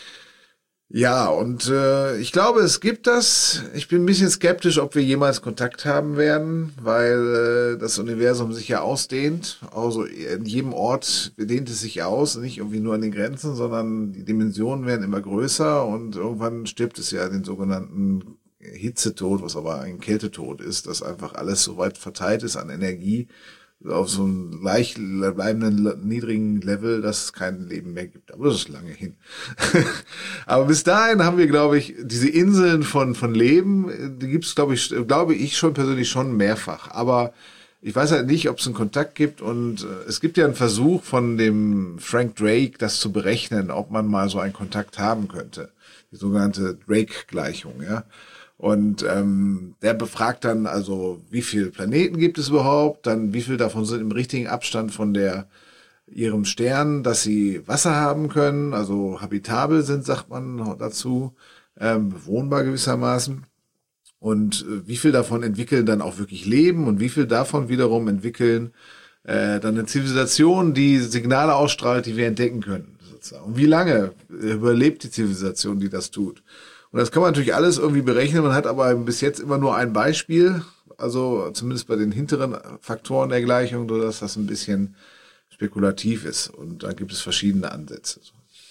ja, und äh, ich glaube, es gibt das. Ich bin ein bisschen skeptisch, ob wir jemals Kontakt haben werden, weil äh, das Universum sich ja ausdehnt. Also in jedem Ort dehnt es sich aus, nicht irgendwie nur an den Grenzen, sondern die Dimensionen werden immer größer und irgendwann stirbt es ja den sogenannten Hitzetod, was aber ein Kältetod ist, dass einfach alles so weit verteilt ist an Energie, auf so einem leicht bleibenden niedrigen Level, dass es kein Leben mehr gibt. Aber das ist lange hin. Aber bis dahin haben wir, glaube ich, diese Inseln von von Leben, die gibt es, glaube ich, glaube ich schon persönlich schon mehrfach. Aber ich weiß halt nicht, ob es einen Kontakt gibt. Und äh, es gibt ja einen Versuch von dem Frank Drake, das zu berechnen, ob man mal so einen Kontakt haben könnte. Die sogenannte Drake-Gleichung, ja. Und ähm, der befragt dann also, wie viele Planeten gibt es überhaupt, dann wie viel davon sind im richtigen Abstand von der ihrem Stern, dass sie Wasser haben können, also habitabel sind, sagt man dazu, ähm, bewohnbar gewissermaßen. Und äh, wie viel davon entwickeln dann auch wirklich Leben und wie viel davon wiederum entwickeln äh, dann eine Zivilisation, die Signale ausstrahlt, die wir entdecken können. Sozusagen. Und wie lange überlebt die Zivilisation, die das tut? Und das kann man natürlich alles irgendwie berechnen. Man hat aber bis jetzt immer nur ein Beispiel, also zumindest bei den hinteren Faktoren der Gleichung, dass das ein bisschen spekulativ ist. Und da gibt es verschiedene Ansätze.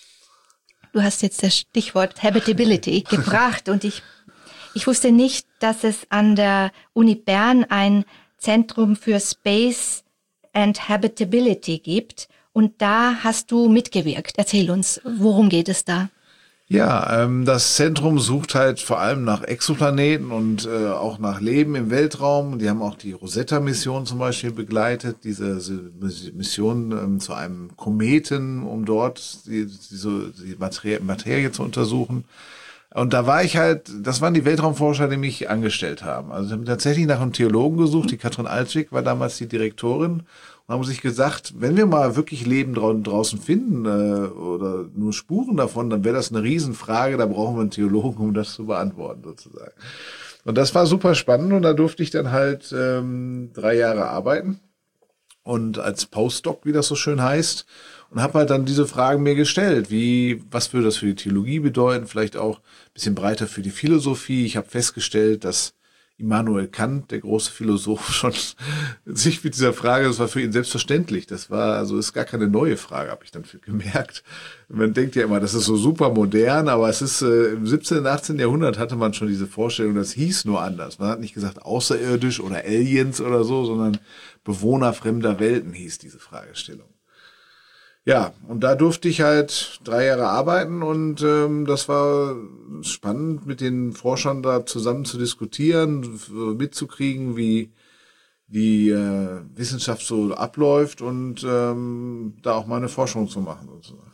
Du hast jetzt das Stichwort Habitability gebracht und ich, ich wusste nicht, dass es an der Uni Bern ein Zentrum für Space and Habitability gibt. Und da hast du mitgewirkt. Erzähl uns, worum geht es da? Ja, ähm, das Zentrum sucht halt vor allem nach Exoplaneten und äh, auch nach Leben im Weltraum. Die haben auch die Rosetta-Mission zum Beispiel begleitet, diese, diese Mission ähm, zu einem Kometen, um dort die, diese, die Materie, Materie zu untersuchen. Und da war ich halt, das waren die Weltraumforscher, die mich angestellt haben. Also sie haben tatsächlich nach einem Theologen gesucht, die Katrin Altschik war damals die Direktorin. Und haben sich gesagt, wenn wir mal wirklich Leben draußen finden äh, oder nur Spuren davon, dann wäre das eine Riesenfrage, da brauchen wir einen Theologen, um das zu beantworten sozusagen. Und das war super spannend und da durfte ich dann halt ähm, drei Jahre arbeiten und als Postdoc, wie das so schön heißt, und habe halt dann diese Fragen mir gestellt, wie, was würde das für die Theologie bedeuten, vielleicht auch ein bisschen breiter für die Philosophie. Ich habe festgestellt, dass Immanuel Kant, der große Philosoph, schon sich mit dieser Frage, das war für ihn selbstverständlich. Das war, also ist gar keine neue Frage, habe ich dann gemerkt. Man denkt ja immer, das ist so super modern, aber es ist äh, im siebzehnten, achtzehnten Jahrhundert hatte man schon diese Vorstellung, das hieß nur anders. Man hat nicht gesagt außerirdisch oder Aliens oder so, sondern Bewohner fremder Welten hieß diese Fragestellung. Ja, und da durfte ich halt drei Jahre arbeiten und ähm, das war spannend, mit den Forschern da zusammen zu diskutieren, mitzukriegen, wie wie äh, Wissenschaft so abläuft und ähm, da auch mal eine Forschung zu machen sozusagen.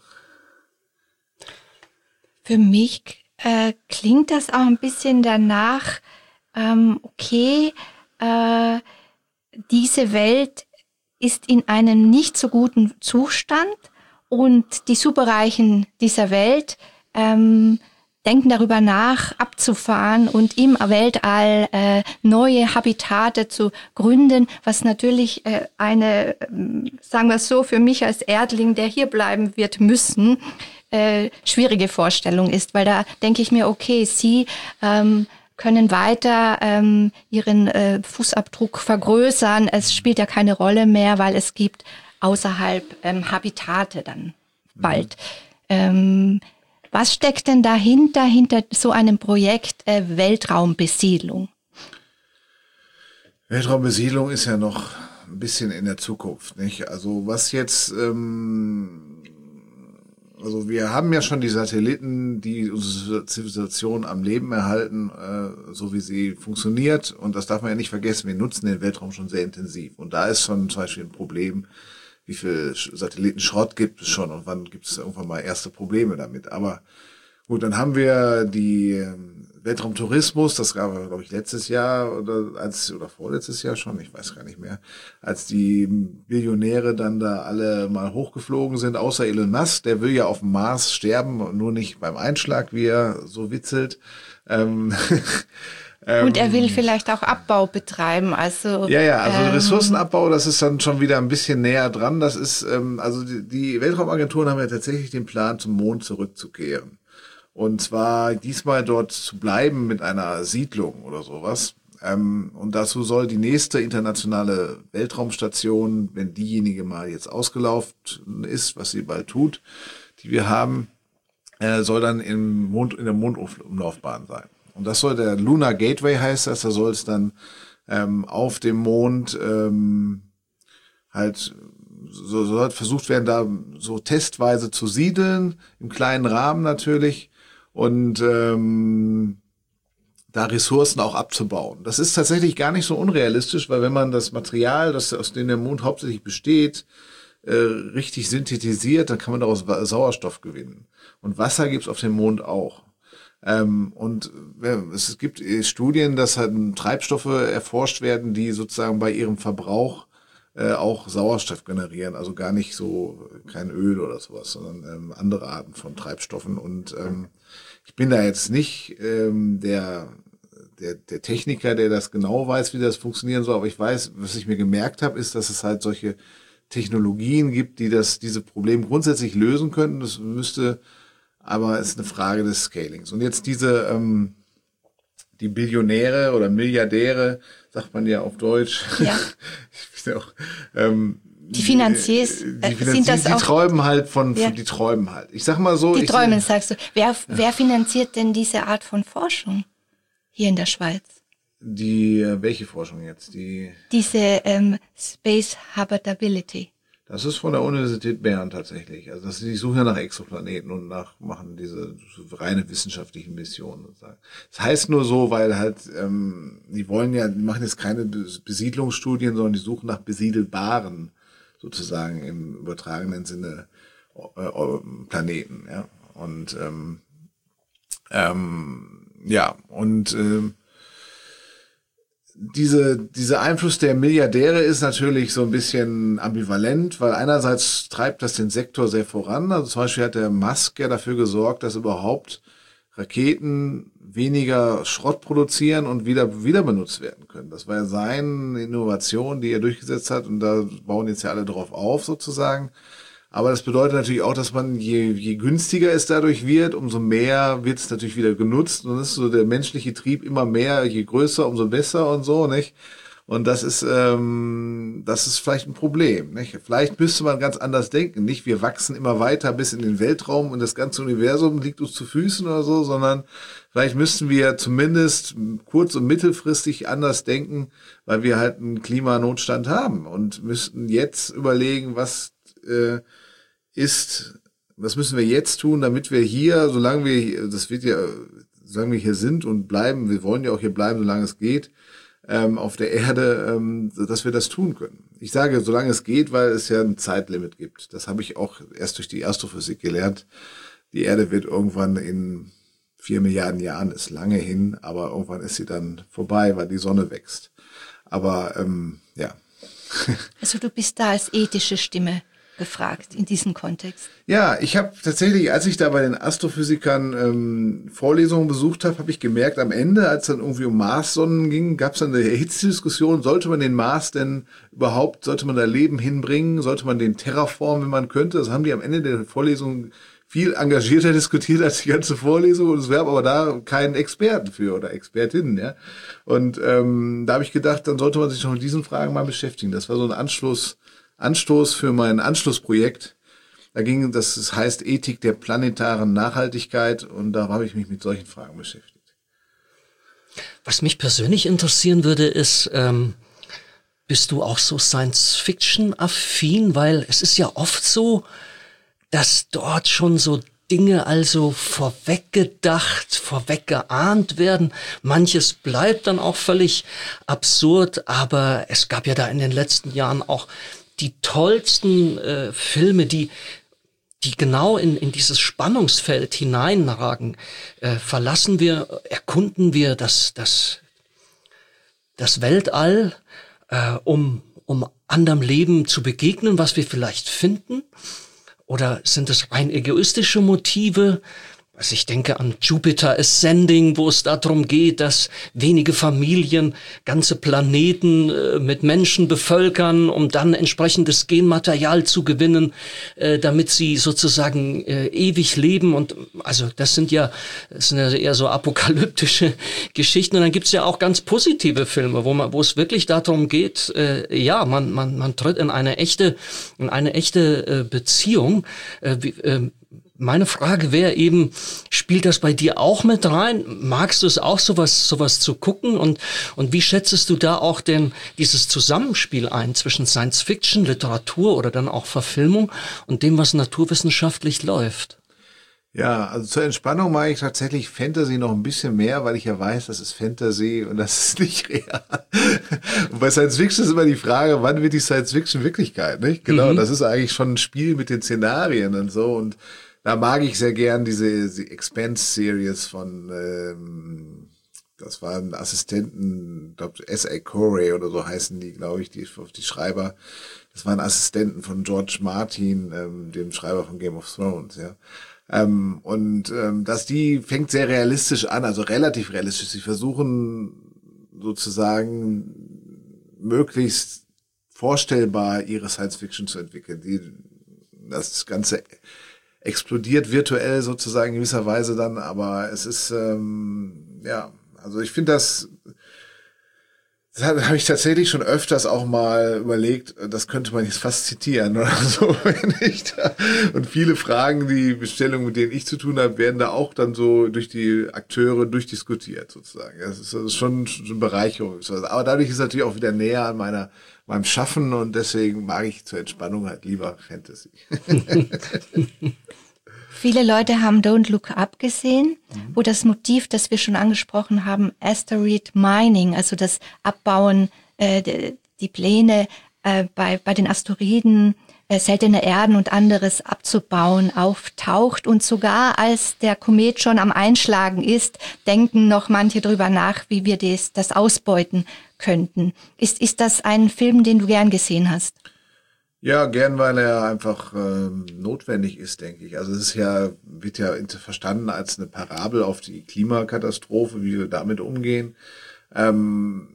Für mich äh, klingt das auch ein bisschen danach, ähm, okay, äh, diese Welt ist in einem nicht so guten Zustand und die Superreichen dieser Welt ähm, denken darüber nach, abzufahren und im Weltall äh, neue Habitate zu gründen, was natürlich äh, eine, äh, sagen wir es so, für mich als Erdling, der hier bleiben wird müssen, äh, schwierige Vorstellung ist, weil da denke ich mir, okay, Sie ähm, können weiter ähm, ihren äh, Fußabdruck vergrößern. Es spielt ja keine Rolle mehr, weil es gibt außerhalb ähm, Habitate dann bald. Mhm. Ähm, was steckt denn dahinter, hinter so einem Projekt äh, Weltraumbesiedlung? Weltraumbesiedlung ist ja noch ein bisschen in der Zukunft, nicht? Also was jetzt, ähm, also wir haben ja schon die Satelliten, die unsere Zivilisation am Leben erhalten, äh, so wie sie funktioniert. Und das darf man ja nicht vergessen, wir nutzen den Weltraum schon sehr intensiv. Und da ist schon zum Beispiel ein Problem, wie viel Satellitenschrott gibt es schon und wann gibt es irgendwann mal erste Probleme damit. Aber gut, dann haben wir die Weltraumtourismus, das gab es, glaube ich, letztes Jahr oder als oder vorletztes Jahr schon, ich weiß gar nicht mehr, als die Billionäre dann da alle mal hochgeflogen sind, außer Elon Musk, der will ja auf dem Mars sterben, nur nicht beim Einschlag, wie er so witzelt. Ähm, Und er will vielleicht auch Abbau betreiben, also ja, ja, also ähm, Ressourcenabbau, das ist dann schon wieder ein bisschen näher dran. Das ist, ähm, also die, die Weltraumagenturen haben ja tatsächlich den Plan, zum Mond zurückzukehren. Und zwar diesmal dort zu bleiben mit einer Siedlung oder sowas. Ähm, und dazu soll die nächste internationale Weltraumstation, wenn diejenige mal jetzt ausgelaufen ist, was sie bald tut, die wir haben, äh, soll dann im Mond, in der Mondumlaufbahn sein. Und das soll der Lunar Gateway heißt das, da soll es dann ähm, auf dem Mond ähm, halt so, so hat versucht werden, da so testweise zu siedeln, im kleinen Rahmen natürlich, und ähm, da Ressourcen auch abzubauen. Das ist tatsächlich gar nicht so unrealistisch, weil wenn man das Material, das aus dem der Mond hauptsächlich besteht, äh, richtig synthetisiert, dann kann man daraus Sauerstoff gewinnen. Und Wasser gibt's auf dem Mond auch. Ähm, und äh, es gibt Studien, dass halt Treibstoffe erforscht werden, die sozusagen bei ihrem Verbrauch äh, auch Sauerstoff generieren, also gar nicht so kein Öl oder sowas, sondern ähm, andere Arten von Treibstoffen. Und ähm, ich bin da jetzt nicht ähm, der, der der Techniker, der das genau weiß, wie das funktionieren soll, aber ich weiß, was ich mir gemerkt habe, ist, dass es halt solche Technologien gibt, die das diese Probleme grundsätzlich lösen könnten. Das müsste aber es ist eine Frage des Scalings. Und jetzt diese, ähm, die Billionäre oder Milliardäre, sagt man ja auf Deutsch. Ja. ich bin auch, ähm, die Finanziers, die, äh, Finanziers sind das die auch, träumen halt von, ja. von, die träumen halt. Ich sag mal so. Die ich, träumen, sagst du. Wer, ja. wer finanziert denn diese Art von Forschung hier in der Schweiz? Die, welche Forschung jetzt? Die. Diese ähm, Space Habitability. Das ist von der Universität Bern tatsächlich. Also das, die suchen ja nach Exoplaneten und nach machen diese reine wissenschaftlichen Missionen sozusagen. Das heißt nur so, weil halt ähm, die wollen ja, die machen jetzt keine Besiedlungsstudien, sondern die suchen nach besiedelbaren sozusagen im übertragenen Sinne äh, Planeten. Ja und ähm, ähm, ja und ähm, Diese, dieser Einfluss der Milliardäre ist natürlich so ein bisschen ambivalent, weil einerseits treibt das den Sektor sehr voran. Also zum Beispiel hat der Musk ja dafür gesorgt, dass überhaupt Raketen weniger Schrott produzieren und wieder, wieder benutzt werden können. Das war ja seine Innovation, die er durchgesetzt hat, und da bauen jetzt ja alle drauf auf sozusagen. Aber das bedeutet natürlich auch, dass man, je, je günstiger es dadurch wird, umso mehr wird es natürlich wieder genutzt. Und das ist so der menschliche Trieb, immer mehr, je größer, umso besser und so, nicht? Und das ist, ähm, das ist vielleicht ein Problem, nicht? Vielleicht müsste man ganz anders denken, nicht? Wir wachsen immer weiter bis in den Weltraum und das ganze Universum liegt uns zu Füßen oder so, sondern vielleicht müssten wir zumindest kurz- und mittelfristig anders denken, weil wir halt einen Klimanotstand haben und müssten jetzt überlegen, was, äh, ist, was müssen wir jetzt tun, damit wir hier, solange wir, das wird ja, solange wir hier sind und bleiben, wir wollen ja auch hier bleiben, solange es geht, ähm, auf der Erde, ähm, dass wir das tun können. Ich sage, solange es geht, weil es ja ein Zeitlimit gibt. Das habe ich auch erst durch die Astrophysik gelernt. Die Erde wird irgendwann in vier Milliarden Jahren, ist lange hin, aber irgendwann ist sie dann vorbei, weil die Sonne wächst. Aber, ähm, ja. Also du bist da als ethische Stimme gefragt in diesem Kontext. Ja, ich habe tatsächlich, als ich da bei den Astrophysikern ähm, Vorlesungen besucht habe, habe ich gemerkt, am Ende, als es dann irgendwie um Marssonnen ging, gab es dann eine erhitzte Diskussion, sollte man den Mars denn überhaupt, sollte man da Leben hinbringen, sollte man den terraformen, wenn man könnte. Das haben die am Ende der Vorlesung viel engagierter diskutiert als die ganze Vorlesung, und es gab aber da keinen Experten für oder Expertinnen, ja. Und ähm, da habe ich gedacht, dann sollte man sich noch mit diesen Fragen mal beschäftigen. Das war so ein Anschluss Anstoß für mein Anschlussprojekt. Da ging, das, das heißt Ethik der planetaren Nachhaltigkeit und da habe ich mich mit solchen Fragen beschäftigt. Was mich persönlich interessieren würde, ist, ähm, bist du auch so Science-Fiction-affin? Weil es ist ja oft so, dass dort schon so Dinge also vorweggedacht, vorweggeahnt werden. Manches bleibt dann auch völlig absurd, aber es gab ja da in den letzten Jahren auch die tollsten äh, Filme, die die genau in, in dieses Spannungsfeld hineinragen. Äh, verlassen wir, erkunden wir das, das, das Weltall, äh, um, um anderem Leben zu begegnen, was wir vielleicht finden? Oder sind es rein egoistische Motive? Also ich denke an Jupiter Ascending, wo es darum geht, dass wenige Familien ganze Planeten äh, mit Menschen bevölkern, um dann entsprechendes Genmaterial zu gewinnen, äh, damit sie sozusagen äh, ewig leben. Und also das sind ja, das sind ja eher so apokalyptische Geschichten. Und dann gibt's ja auch ganz positive Filme, wo man, wo es wirklich darum geht, äh, ja, man man man tritt in eine echte, in eine echte äh, Beziehung. Äh, wie, äh, Meine Frage wäre eben, spielt das bei dir auch mit rein? Magst du es auch, sowas, sowas zu gucken? Und, und wie schätzest du da auch denn dieses Zusammenspiel ein zwischen Science-Fiction, Literatur oder dann auch Verfilmung und dem, was naturwissenschaftlich läuft? Ja, also zur Entspannung mag ich tatsächlich Fantasy noch ein bisschen mehr, weil ich ja weiß, das ist Fantasy und das ist nicht real. Und bei Science Fiction ist immer die Frage, wann wird die Science Fiction Wirklichkeit, nicht? Genau, mhm. Das ist eigentlich schon ein Spiel mit den Szenarien und so und da mag ich sehr gern diese, diese Expanse-Series von, ähm, das waren Assistenten, glaub, S A Corey oder so heißen die, glaube ich, die, die Schreiber. Das waren Assistenten von George Martin, ähm, dem Schreiber von Game of Thrones, ja. Ähm, und ähm, dass die fängt sehr realistisch an, also relativ realistisch. Sie versuchen sozusagen möglichst vorstellbar ihre Science-Fiction zu entwickeln. Die, das Ganze explodiert virtuell sozusagen in gewisser Weise dann, aber es ist, ähm, ja, also ich finde das, das habe hab ich tatsächlich schon öfters auch mal überlegt, das könnte man jetzt fast zitieren oder so, wenn ich da, und viele Fragen, die Bestellungen, mit denen ich zu tun habe, werden da auch dann so durch die Akteure durchdiskutiert sozusagen. Das ist, das ist schon, schon eine Bereicherung. Aber dadurch ist es natürlich auch wieder näher an meiner meinem Schaffen und deswegen mag ich zur Entspannung halt lieber Fantasy. Viele Leute haben Don't Look Up gesehen, mhm. wo das Motiv, das wir schon angesprochen haben, Asteroid Mining, also das Abbauen, äh, die, die Pläne äh, bei, bei den Asteroiden, äh, seltene Erden und anderes abzubauen, auftaucht. Und sogar als der Komet schon am Einschlagen ist, denken noch manche drüber nach, wie wir das, das ausbeuten könnten. Ist, ist das ein Film, den du gern gesehen hast? Ja, gern, weil er einfach ähm, notwendig ist, denke ich. Also es ist ja, wird ja verstanden als eine Parabel auf die Klimakatastrophe, wie wir damit umgehen. Ähm,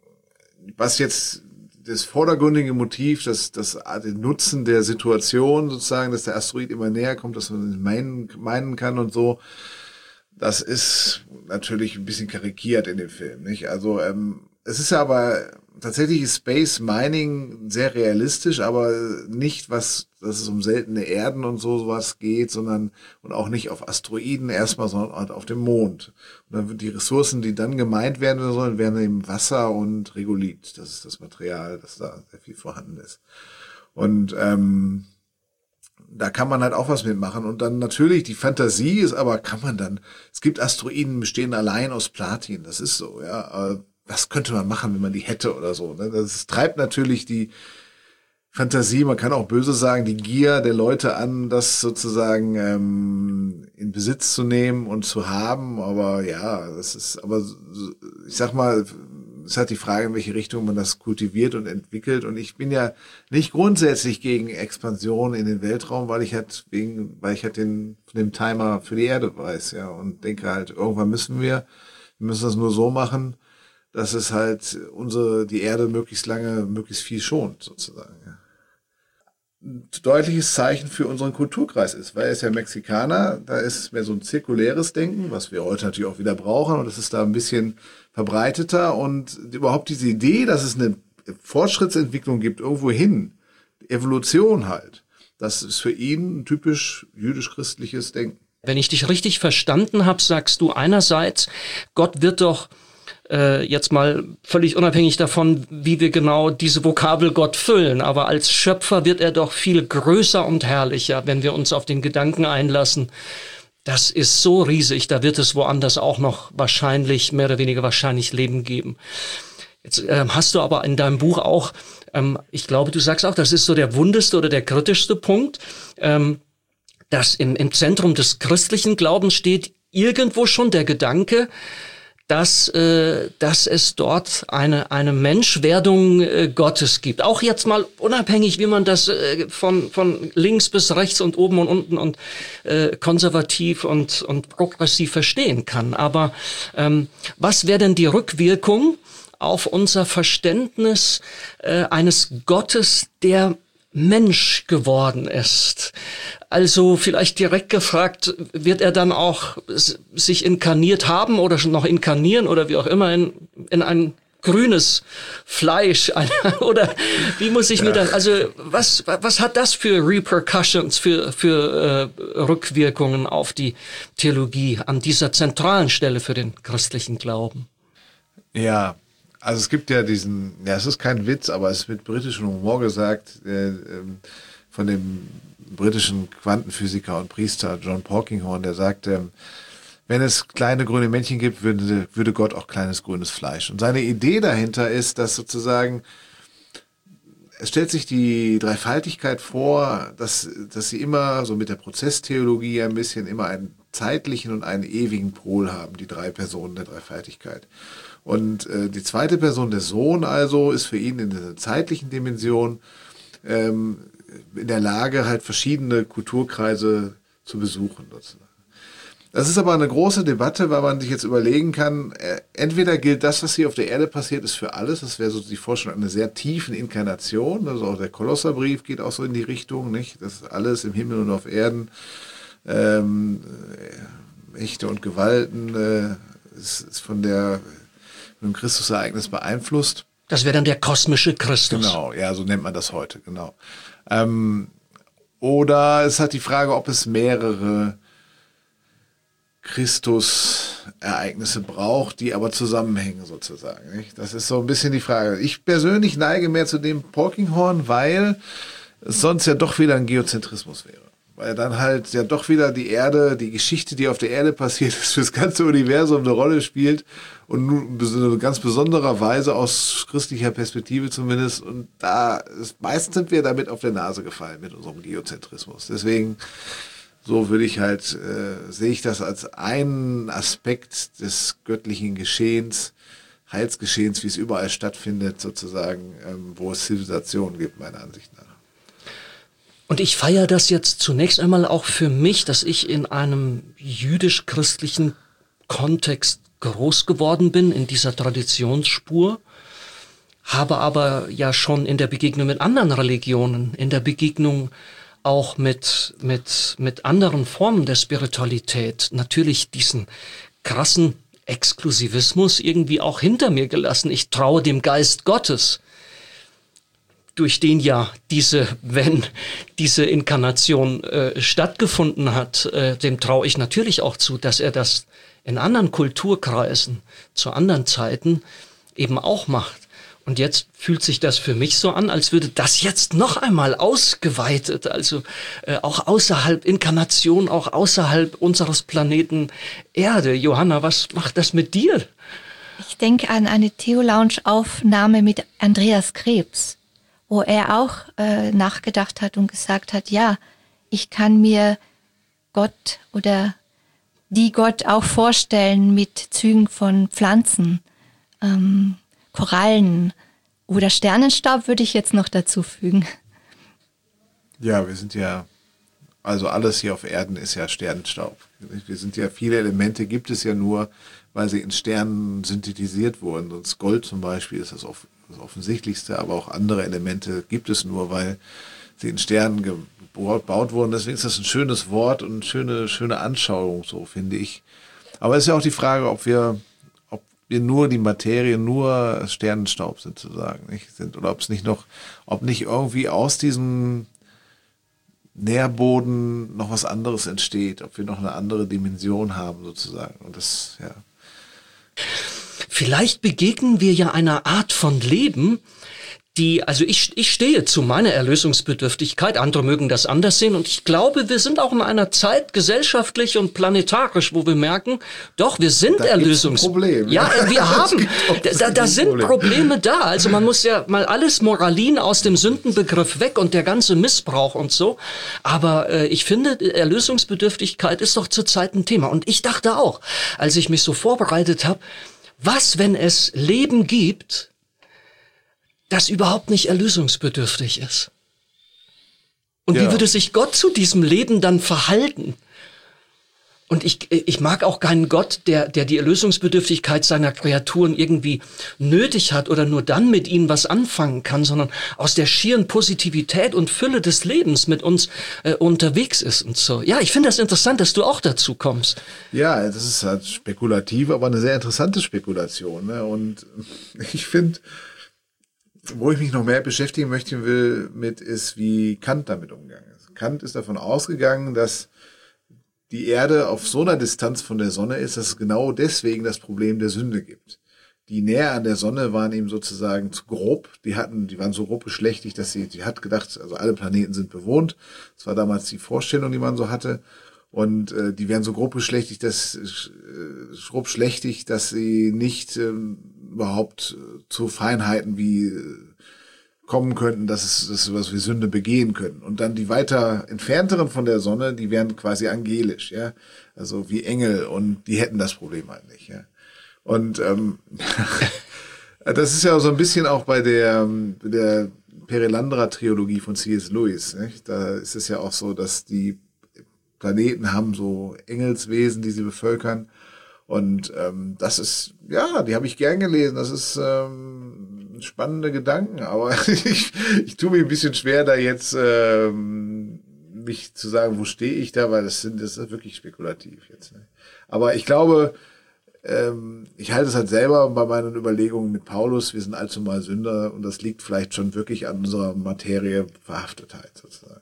was jetzt das vordergründige Motiv, das, das den Nutzen der Situation sozusagen, dass der Asteroid immer näher kommt, dass man ihn meinen, meinen kann und so, das ist natürlich ein bisschen karikiert in dem Film, nicht? Also ähm, es ist ja aber tatsächlich ist Space Mining sehr realistisch, aber nicht was, dass es um seltene Erden und so sowas geht, sondern und auch nicht auf Asteroiden erstmal, sondern halt auf dem Mond. Und dann wird die Ressourcen, die dann gemeint werden sollen, wären eben Wasser und Regolith. Das ist das Material, das da sehr viel vorhanden ist. Und ähm, da kann man halt auch was mitmachen. Und dann natürlich, die Fantasie ist aber, kann man dann, es gibt Asteroiden, bestehen allein aus Platin. Das ist so, ja. Was könnte man machen, wenn man die hätte oder so. Ne? Das treibt natürlich die Fantasie, man kann auch böse sagen, die Gier der Leute an, das sozusagen ähm, in Besitz zu nehmen und zu haben. Aber ja, das ist, aber ich sag mal, es ist halt die Frage, in welche Richtung man das kultiviert und entwickelt. Und ich bin ja nicht grundsätzlich gegen Expansion in den Weltraum, weil ich halt wegen, weil ich halt den, den Timer für die Erde weiß, ja, und denke halt, irgendwann müssen wir, wir müssen das nur so machen, dass es halt unsere, die Erde möglichst lange, möglichst viel schont, sozusagen. Ja. Ein deutliches Zeichen für unseren Kulturkreis ist, weil er ist ja Mexikaner, da ist mehr so ein zirkuläres Denken, was wir heute natürlich auch wieder brauchen, und das ist da ein bisschen verbreiteter und überhaupt diese Idee, dass es eine Fortschrittsentwicklung gibt, irgendwo hin, Evolution halt. Das ist für ihn ein typisch jüdisch-christliches Denken. Wenn ich dich richtig verstanden habe, sagst du einerseits, Gott wird doch äh, jetzt mal völlig unabhängig davon, wie wir genau diese Vokabel Gott füllen, aber als Schöpfer wird er doch viel größer und herrlicher, wenn wir uns auf den Gedanken einlassen. Das ist so riesig, da wird es woanders auch noch wahrscheinlich, mehr oder weniger wahrscheinlich Leben geben. Jetzt ähm, hast du aber in deinem Buch auch, ähm, ich glaube, du sagst auch, das ist so der wundeste oder der kritischste Punkt, ähm, dass im, im Zentrum des christlichen Glaubens steht irgendwo schon der Gedanke, dass, äh, dass es dort eine, eine Menschwerdung äh, Gottes gibt. Auch jetzt mal unabhängig, wie man das äh, von, von links bis rechts und oben und unten und äh, konservativ und, und progressiv verstehen kann. Aber ähm, was wäre denn die Rückwirkung auf unser Verständnis äh, eines Gottes, der Mensch geworden ist? Also vielleicht direkt gefragt, wird er dann auch sich inkarniert haben oder schon noch inkarnieren oder wie auch immer in, in ein grünes Fleisch oder wie muss ich ja. mir das, also was was hat das für Repercussions, für für äh, Rückwirkungen auf die Theologie an dieser zentralen Stelle für den christlichen Glauben? Ja, also es gibt ja diesen, ja, es ist kein Witz, aber es wird britischem Humor gesagt, äh, äh, von dem britischen Quantenphysiker und Priester John Polkinghorne, der sagt, äh, wenn es kleine grüne Männchen gibt, würde, würde Gott auch kleines grünes Fleisch. Und seine Idee dahinter ist, dass sozusagen, es stellt sich die Dreifaltigkeit vor, dass, dass sie immer so mit der Prozesstheologie ein bisschen immer einen zeitlichen und einen ewigen Pol haben, die drei Personen der Dreifaltigkeit. Und äh, die zweite Person, der Sohn also, ist für ihn in der zeitlichen Dimension ähm, in der Lage, halt verschiedene Kulturkreise zu besuchen. Das ist aber eine große Debatte, weil man sich jetzt überlegen kann, äh, entweder gilt das, was hier auf der Erde passiert, ist für alles. Das wäre so die Vorstellung einer sehr tiefen Inkarnation. Also auch der Kolosserbrief geht auch so in die Richtung, nicht? Das ist alles im Himmel und auf Erden, ähm, Mächte und Gewalten, äh, ist, ist von der von dem Christusereignis beeinflusst. Das wäre dann der kosmische Christus. Genau, ja, so nennt man das heute, genau. Ähm, oder es hat die Frage, ob es mehrere Christus-Ereignisse braucht, die aber zusammenhängen sozusagen. Nicht? Das ist so ein bisschen die Frage. Ich persönlich neige mehr zu dem Polkinghorne, weil es sonst ja doch wieder ein Geozentrismus wäre. Weil dann halt ja doch wieder die Erde, die Geschichte, die auf der Erde passiert ist, für das ganze Universum eine Rolle spielt und nun in ganz besonderer Weise aus christlicher Perspektive zumindest. Und da ist, meistens sind wir damit auf der Nase gefallen mit unserem Geozentrismus. Deswegen, so würde ich halt, äh, sehe ich das als einen Aspekt des göttlichen Geschehens, Heilsgeschehens, wie es überall stattfindet, sozusagen, ähm, wo es Zivilisationen gibt, meiner Ansicht nach. Und ich feiere das jetzt zunächst einmal auch für mich, dass ich in einem jüdisch-christlichen Kontext groß geworden bin, in dieser Traditionsspur, habe aber ja schon in der Begegnung mit anderen Religionen, in der Begegnung auch mit, mit, mit anderen Formen der Spiritualität natürlich diesen krassen Exklusivismus irgendwie auch hinter mir gelassen. Ich traue dem Geist Gottes, durch den ja diese, wenn diese Inkarnation äh, stattgefunden hat, äh, dem traue ich natürlich auch zu, dass er das in anderen Kulturkreisen, zu anderen Zeiten eben auch macht. Und jetzt fühlt sich das für mich so an, als würde das jetzt noch einmal ausgeweitet, also äh, auch außerhalb Inkarnation, auch außerhalb unseres Planeten Erde. Johanna, was macht das mit dir? Ich denke an eine Theo-Lounge-Aufnahme mit Andreas Krebs, wo er auch äh, nachgedacht hat und gesagt hat, ja, ich kann mir Gott oder die Gott auch vorstellen mit Zügen von Pflanzen, ähm, Korallen oder Sternenstaub würde ich jetzt noch dazu fügen. Ja, wir sind ja, also alles hier auf Erden ist ja Sternenstaub. Wir sind ja, viele Elemente gibt es ja nur, weil sie in Sternen synthetisiert wurden. Das Gold zum Beispiel ist das, off- das offensichtlichste, aber auch andere Elemente gibt es nur, weil sie in Sternen gebaut wurden. Deswegen ist das ein schönes Wort und eine schöne, schöne Anschauung, so finde ich. Aber es ist ja auch die Frage, ob wir wir nur die Materie, nur Sternenstaub sozusagen, nicht sind, oder ob es nicht noch, ob nicht irgendwie aus diesem Nährboden noch was anderes entsteht, ob wir noch eine andere Dimension haben sozusagen. Und das, ja. Vielleicht begegnen wir ja einer Art von Leben, die, also ich, ich stehe zu meiner Erlösungsbedürftigkeit, andere mögen das anders sehen, und ich glaube, wir sind auch in einer Zeit gesellschaftlich und planetarisch, wo wir merken, doch, wir sind da Erlösungs... Problem. Ja, wir haben, da, da sind Problem. Probleme da, also man muss ja mal alles Moralin aus dem Sündenbegriff weg und der ganze Missbrauch und so, aber äh, ich finde, Erlösungsbedürftigkeit ist doch zurzeit ein Thema, und ich dachte auch, als ich mich so vorbereitet habe, was, wenn es Leben gibt, das überhaupt nicht erlösungsbedürftig ist? Und ja. wie würde sich Gott zu diesem Leben dann verhalten? Und ich, ich mag auch keinen Gott, der, der die Erlösungsbedürftigkeit seiner Kreaturen irgendwie nötig hat oder nur dann mit ihnen was anfangen kann, sondern aus der schieren Positivität und Fülle des Lebens mit uns äh, unterwegs ist und so. Ja, ich finde das interessant, dass du auch dazu kommst. Ja, das ist halt spekulativ, aber eine sehr interessante Spekulation. Ne? Und ich finde, wo ich mich noch mehr beschäftigen möchte will mit, ist, wie Kant damit umgegangen ist. Kant ist davon ausgegangen, dass die Erde auf so einer Distanz von der Sonne ist, dass es genau deswegen das Problem der Sünde gibt. Die näher an der Sonne waren ihm sozusagen zu grob. Die hatten, die waren so grob geschlechtig, dass sie, die hat gedacht, also alle Planeten sind bewohnt. Das war damals die Vorstellung, die man so hatte. Und äh, die wären so grob geschlechtig, dass äh, grob schlechtig, dass sie nicht äh, überhaupt äh, zu Feinheiten wie äh, kommen könnten, dass es dass was wie Sünde begehen können. Und dann die weiter entfernteren von der Sonne, die wären quasi angelisch, ja, also wie Engel, und die hätten das Problem halt nicht, ja. Und ähm, das ist ja so ein bisschen auch bei der der Perelandra-Trilogie von C S. Lewis, nicht? Da ist es ja auch so, dass die Planeten haben so Engelswesen, die sie bevölkern. Und ähm, das ist, ja, die habe ich gern gelesen. Das ist ähm, spannende Gedanken. Aber ich, ich tue mir ein bisschen schwer, da jetzt ähm, mich zu sagen, wo stehe ich da, weil das sind das ist wirklich spekulativ jetzt. Ne? Aber ich glaube, ähm, ich halte es halt selber bei meinen Überlegungen mit Paulus, wir sind allzu mal Sünder, und das liegt vielleicht schon wirklich an unserer Materie Verhaftetheit sozusagen.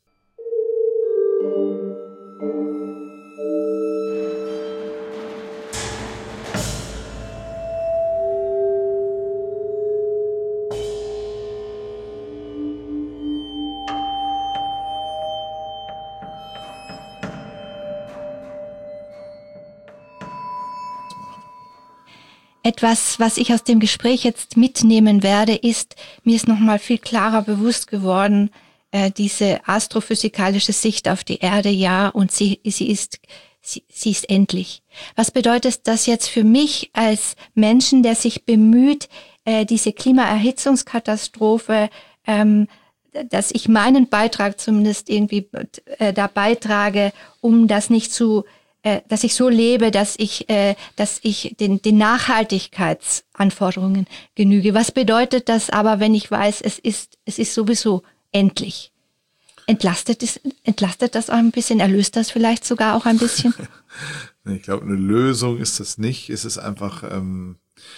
Etwas, was ich aus dem Gespräch jetzt mitnehmen werde, ist, mir ist nochmal viel klarer bewusst geworden, äh, diese astrophysikalische Sicht auf die Erde, ja, und sie, sie ist, sie, sie ist endlich. Was bedeutet das jetzt für mich als Menschen, der sich bemüht, äh, diese Klimaerhitzungskatastrophe, ähm, dass ich meinen Beitrag zumindest irgendwie äh, da beitrage, um das nicht zu Äh, dass ich so lebe, dass ich, äh, dass ich den, den Nachhaltigkeitsanforderungen genüge. Was bedeutet das aber, wenn ich weiß, es ist, es ist sowieso endlich? Entlastet, ist, entlastet das auch ein bisschen? Erlöst das vielleicht sogar auch ein bisschen? Ich glaube, eine Lösung ist das nicht. Es ist einfach, ähm,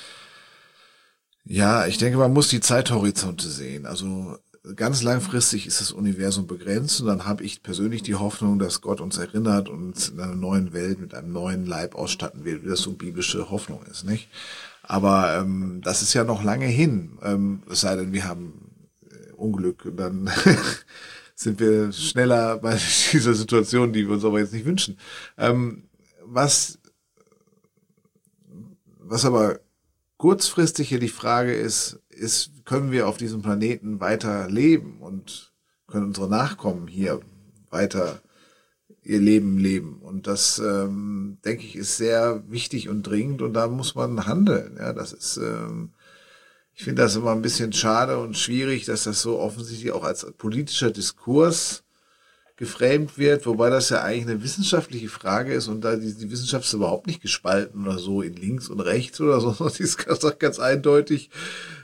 ja, ich denke, man muss die Zeithorizonte sehen. Also ganz langfristig ist das Universum begrenzt, und dann habe ich persönlich die Hoffnung, dass Gott uns erinnert und uns in einer neuen Welt mit einem neuen Leib ausstatten wird, wie das so biblische Hoffnung ist, nicht? Aber ähm, das ist ja noch lange hin, ähm, es sei denn, wir haben äh, Unglück, und dann sind wir schneller bei dieser Situation, die wir uns aber jetzt nicht wünschen. Ähm, was, was aber kurzfristig hier die Frage ist, ist, können wir auf diesem Planeten weiter leben und können unsere Nachkommen hier weiter ihr Leben leben? Und das, ähm, denke ich, ist sehr wichtig und dringend, und da muss man handeln. Ja, das ist, ähm, ich finde das immer ein bisschen schade und schwierig, dass das so offensichtlich auch als politischer Diskurs geframed wird, wobei das ja eigentlich eine wissenschaftliche Frage ist, und da die, die Wissenschaft ist überhaupt nicht gespalten oder so in links und rechts oder so, die ist ganz, ganz eindeutig.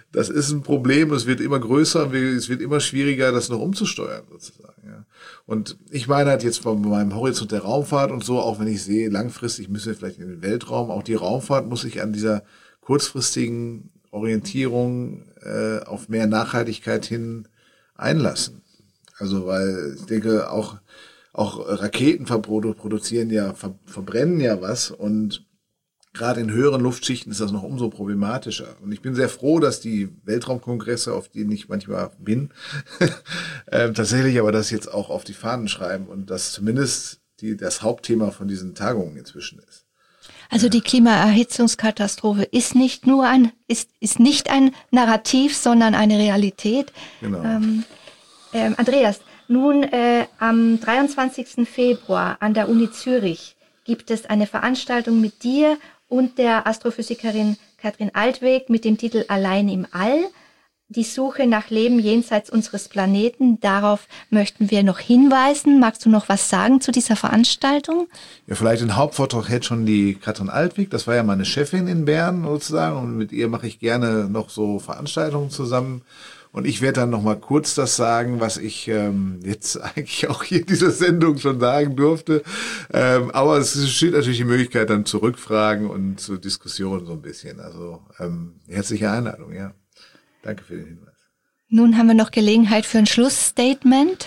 das ist ein Problem, es wird immer größer, es wird immer schwieriger, das noch umzusteuern sozusagen. Ja. Und ich meine halt jetzt von meinem Horizont der Raumfahrt und so, auch wenn ich sehe, langfristig müssen wir vielleicht in den Weltraum, auch die Raumfahrt muss sich an dieser kurzfristigen Orientierung äh, auf mehr Nachhaltigkeit hin einlassen. Also weil ich denke, auch auch Raketen produzieren ja, ver, verbrennen ja was und gerade in höheren Luftschichten ist das noch umso problematischer. Und ich bin sehr froh, dass die Weltraumkongresse, auf denen ich manchmal bin, äh, tatsächlich aber das jetzt auch auf die Fahnen schreiben und das zumindest die, das Hauptthema von diesen Tagungen inzwischen ist. Also die Klimaerhitzungskatastrophe ist nicht nur ein, ist, ist nicht ein Narrativ, sondern eine Realität. Genau. Ähm, ähm, Andreas, nun äh, am dreiundzwanzigsten Februar an der Uni Zürich gibt es eine Veranstaltung mit dir und der Astrophysikerin Katrin Altweg mit dem Titel Allein im All. Die Suche nach Leben jenseits unseres Planeten, darauf möchten wir noch hinweisen. Magst du noch was sagen zu dieser Veranstaltung? Ja, vielleicht den Hauptvortrag hält schon die Katrin Altweg. Das war ja meine Chefin in Bern sozusagen und mit ihr mache ich gerne noch so Veranstaltungen zusammen. Und ich werde dann noch mal kurz das sagen, was ich ähm, jetzt eigentlich auch hier in dieser Sendung schon sagen durfte. Ähm, aber es steht natürlich die Möglichkeit dann zu Rückfragen und zu Diskussionen so ein bisschen. Also ähm, herzliche Einladung, ja. Danke für den Hinweis. Nun haben wir noch Gelegenheit für ein Schlussstatement.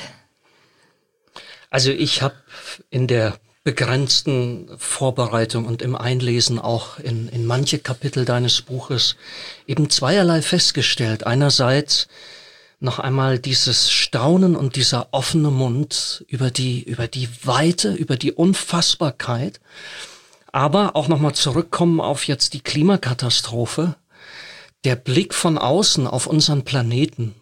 Also ich habe in der begrenzten Vorbereitung und im Einlesen auch in, in manche Kapitel deines Buches eben zweierlei festgestellt. Einerseits noch einmal dieses Staunen und dieser offene Mund über die, über die Weite, über die Unfassbarkeit, aber auch nochmal zurückkommen auf jetzt die Klimakatastrophe. Der Blick von außen auf unseren Planeten,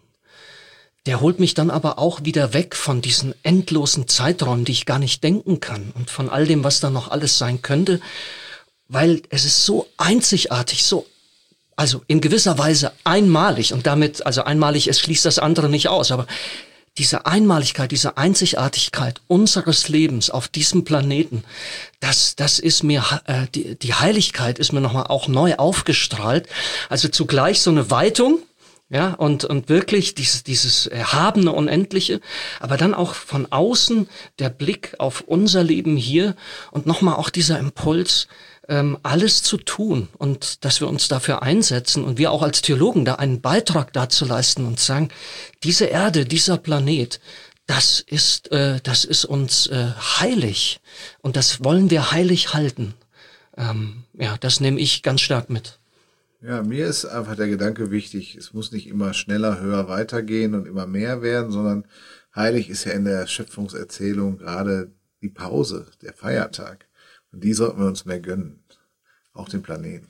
der holt mich dann aber auch wieder weg von diesen endlosen Zeiträumen, die ich gar nicht denken kann und von all dem, was da noch alles sein könnte, weil es ist so einzigartig, so, also in gewisser Weise einmalig und damit, also einmalig, es schließt das andere nicht aus, aber diese Einmaligkeit, diese Einzigartigkeit unseres Lebens auf diesem Planeten, das, das ist mir, äh, die, die Heiligkeit ist mir nochmal auch neu aufgestrahlt. Also zugleich so eine Weitung, ja, und, und wirklich dieses, dieses erhabene, Unendliche, aber dann auch von außen der Blick auf unser Leben hier und nochmal auch dieser Impuls, ähm, alles zu tun und dass wir uns dafür einsetzen und wir auch als Theologen da einen Beitrag dazu leisten und sagen, diese Erde, dieser Planet, das ist, äh, das ist uns äh, heilig und das wollen wir heilig halten. Ähm, ja, das nehme ich ganz stark mit. Ja, mir ist einfach der Gedanke wichtig, es muss nicht immer schneller, höher weitergehen und immer mehr werden, sondern heilig ist ja in der Schöpfungserzählung gerade die Pause, der Feiertag. Und die sollten wir uns mehr gönnen, auch den Planeten.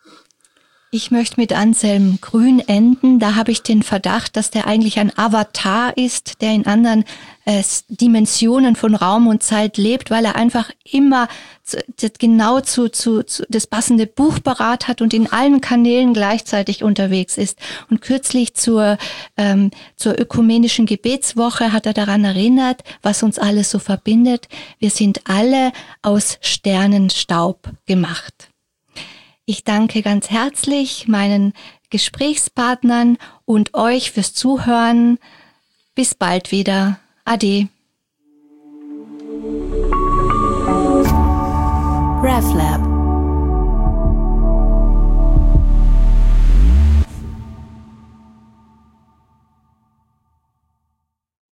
Ich möchte mit Anselm Grün enden. Da habe ich den Verdacht, dass der eigentlich ein Avatar ist, der in anderen äh, Dimensionen von Raum und Zeit lebt, weil er einfach immer zu, genau zu, zu, zu das passende Buch parat hat und in allen Kanälen gleichzeitig unterwegs ist. Und kürzlich zur, ähm, zur ökumenischen Gebetswoche hat er daran erinnert, was uns alles so verbindet. Wir sind alle aus Sternenstaub gemacht. Ich danke ganz herzlich meinen Gesprächspartnern und euch fürs Zuhören. Bis bald wieder. Ade. RefLab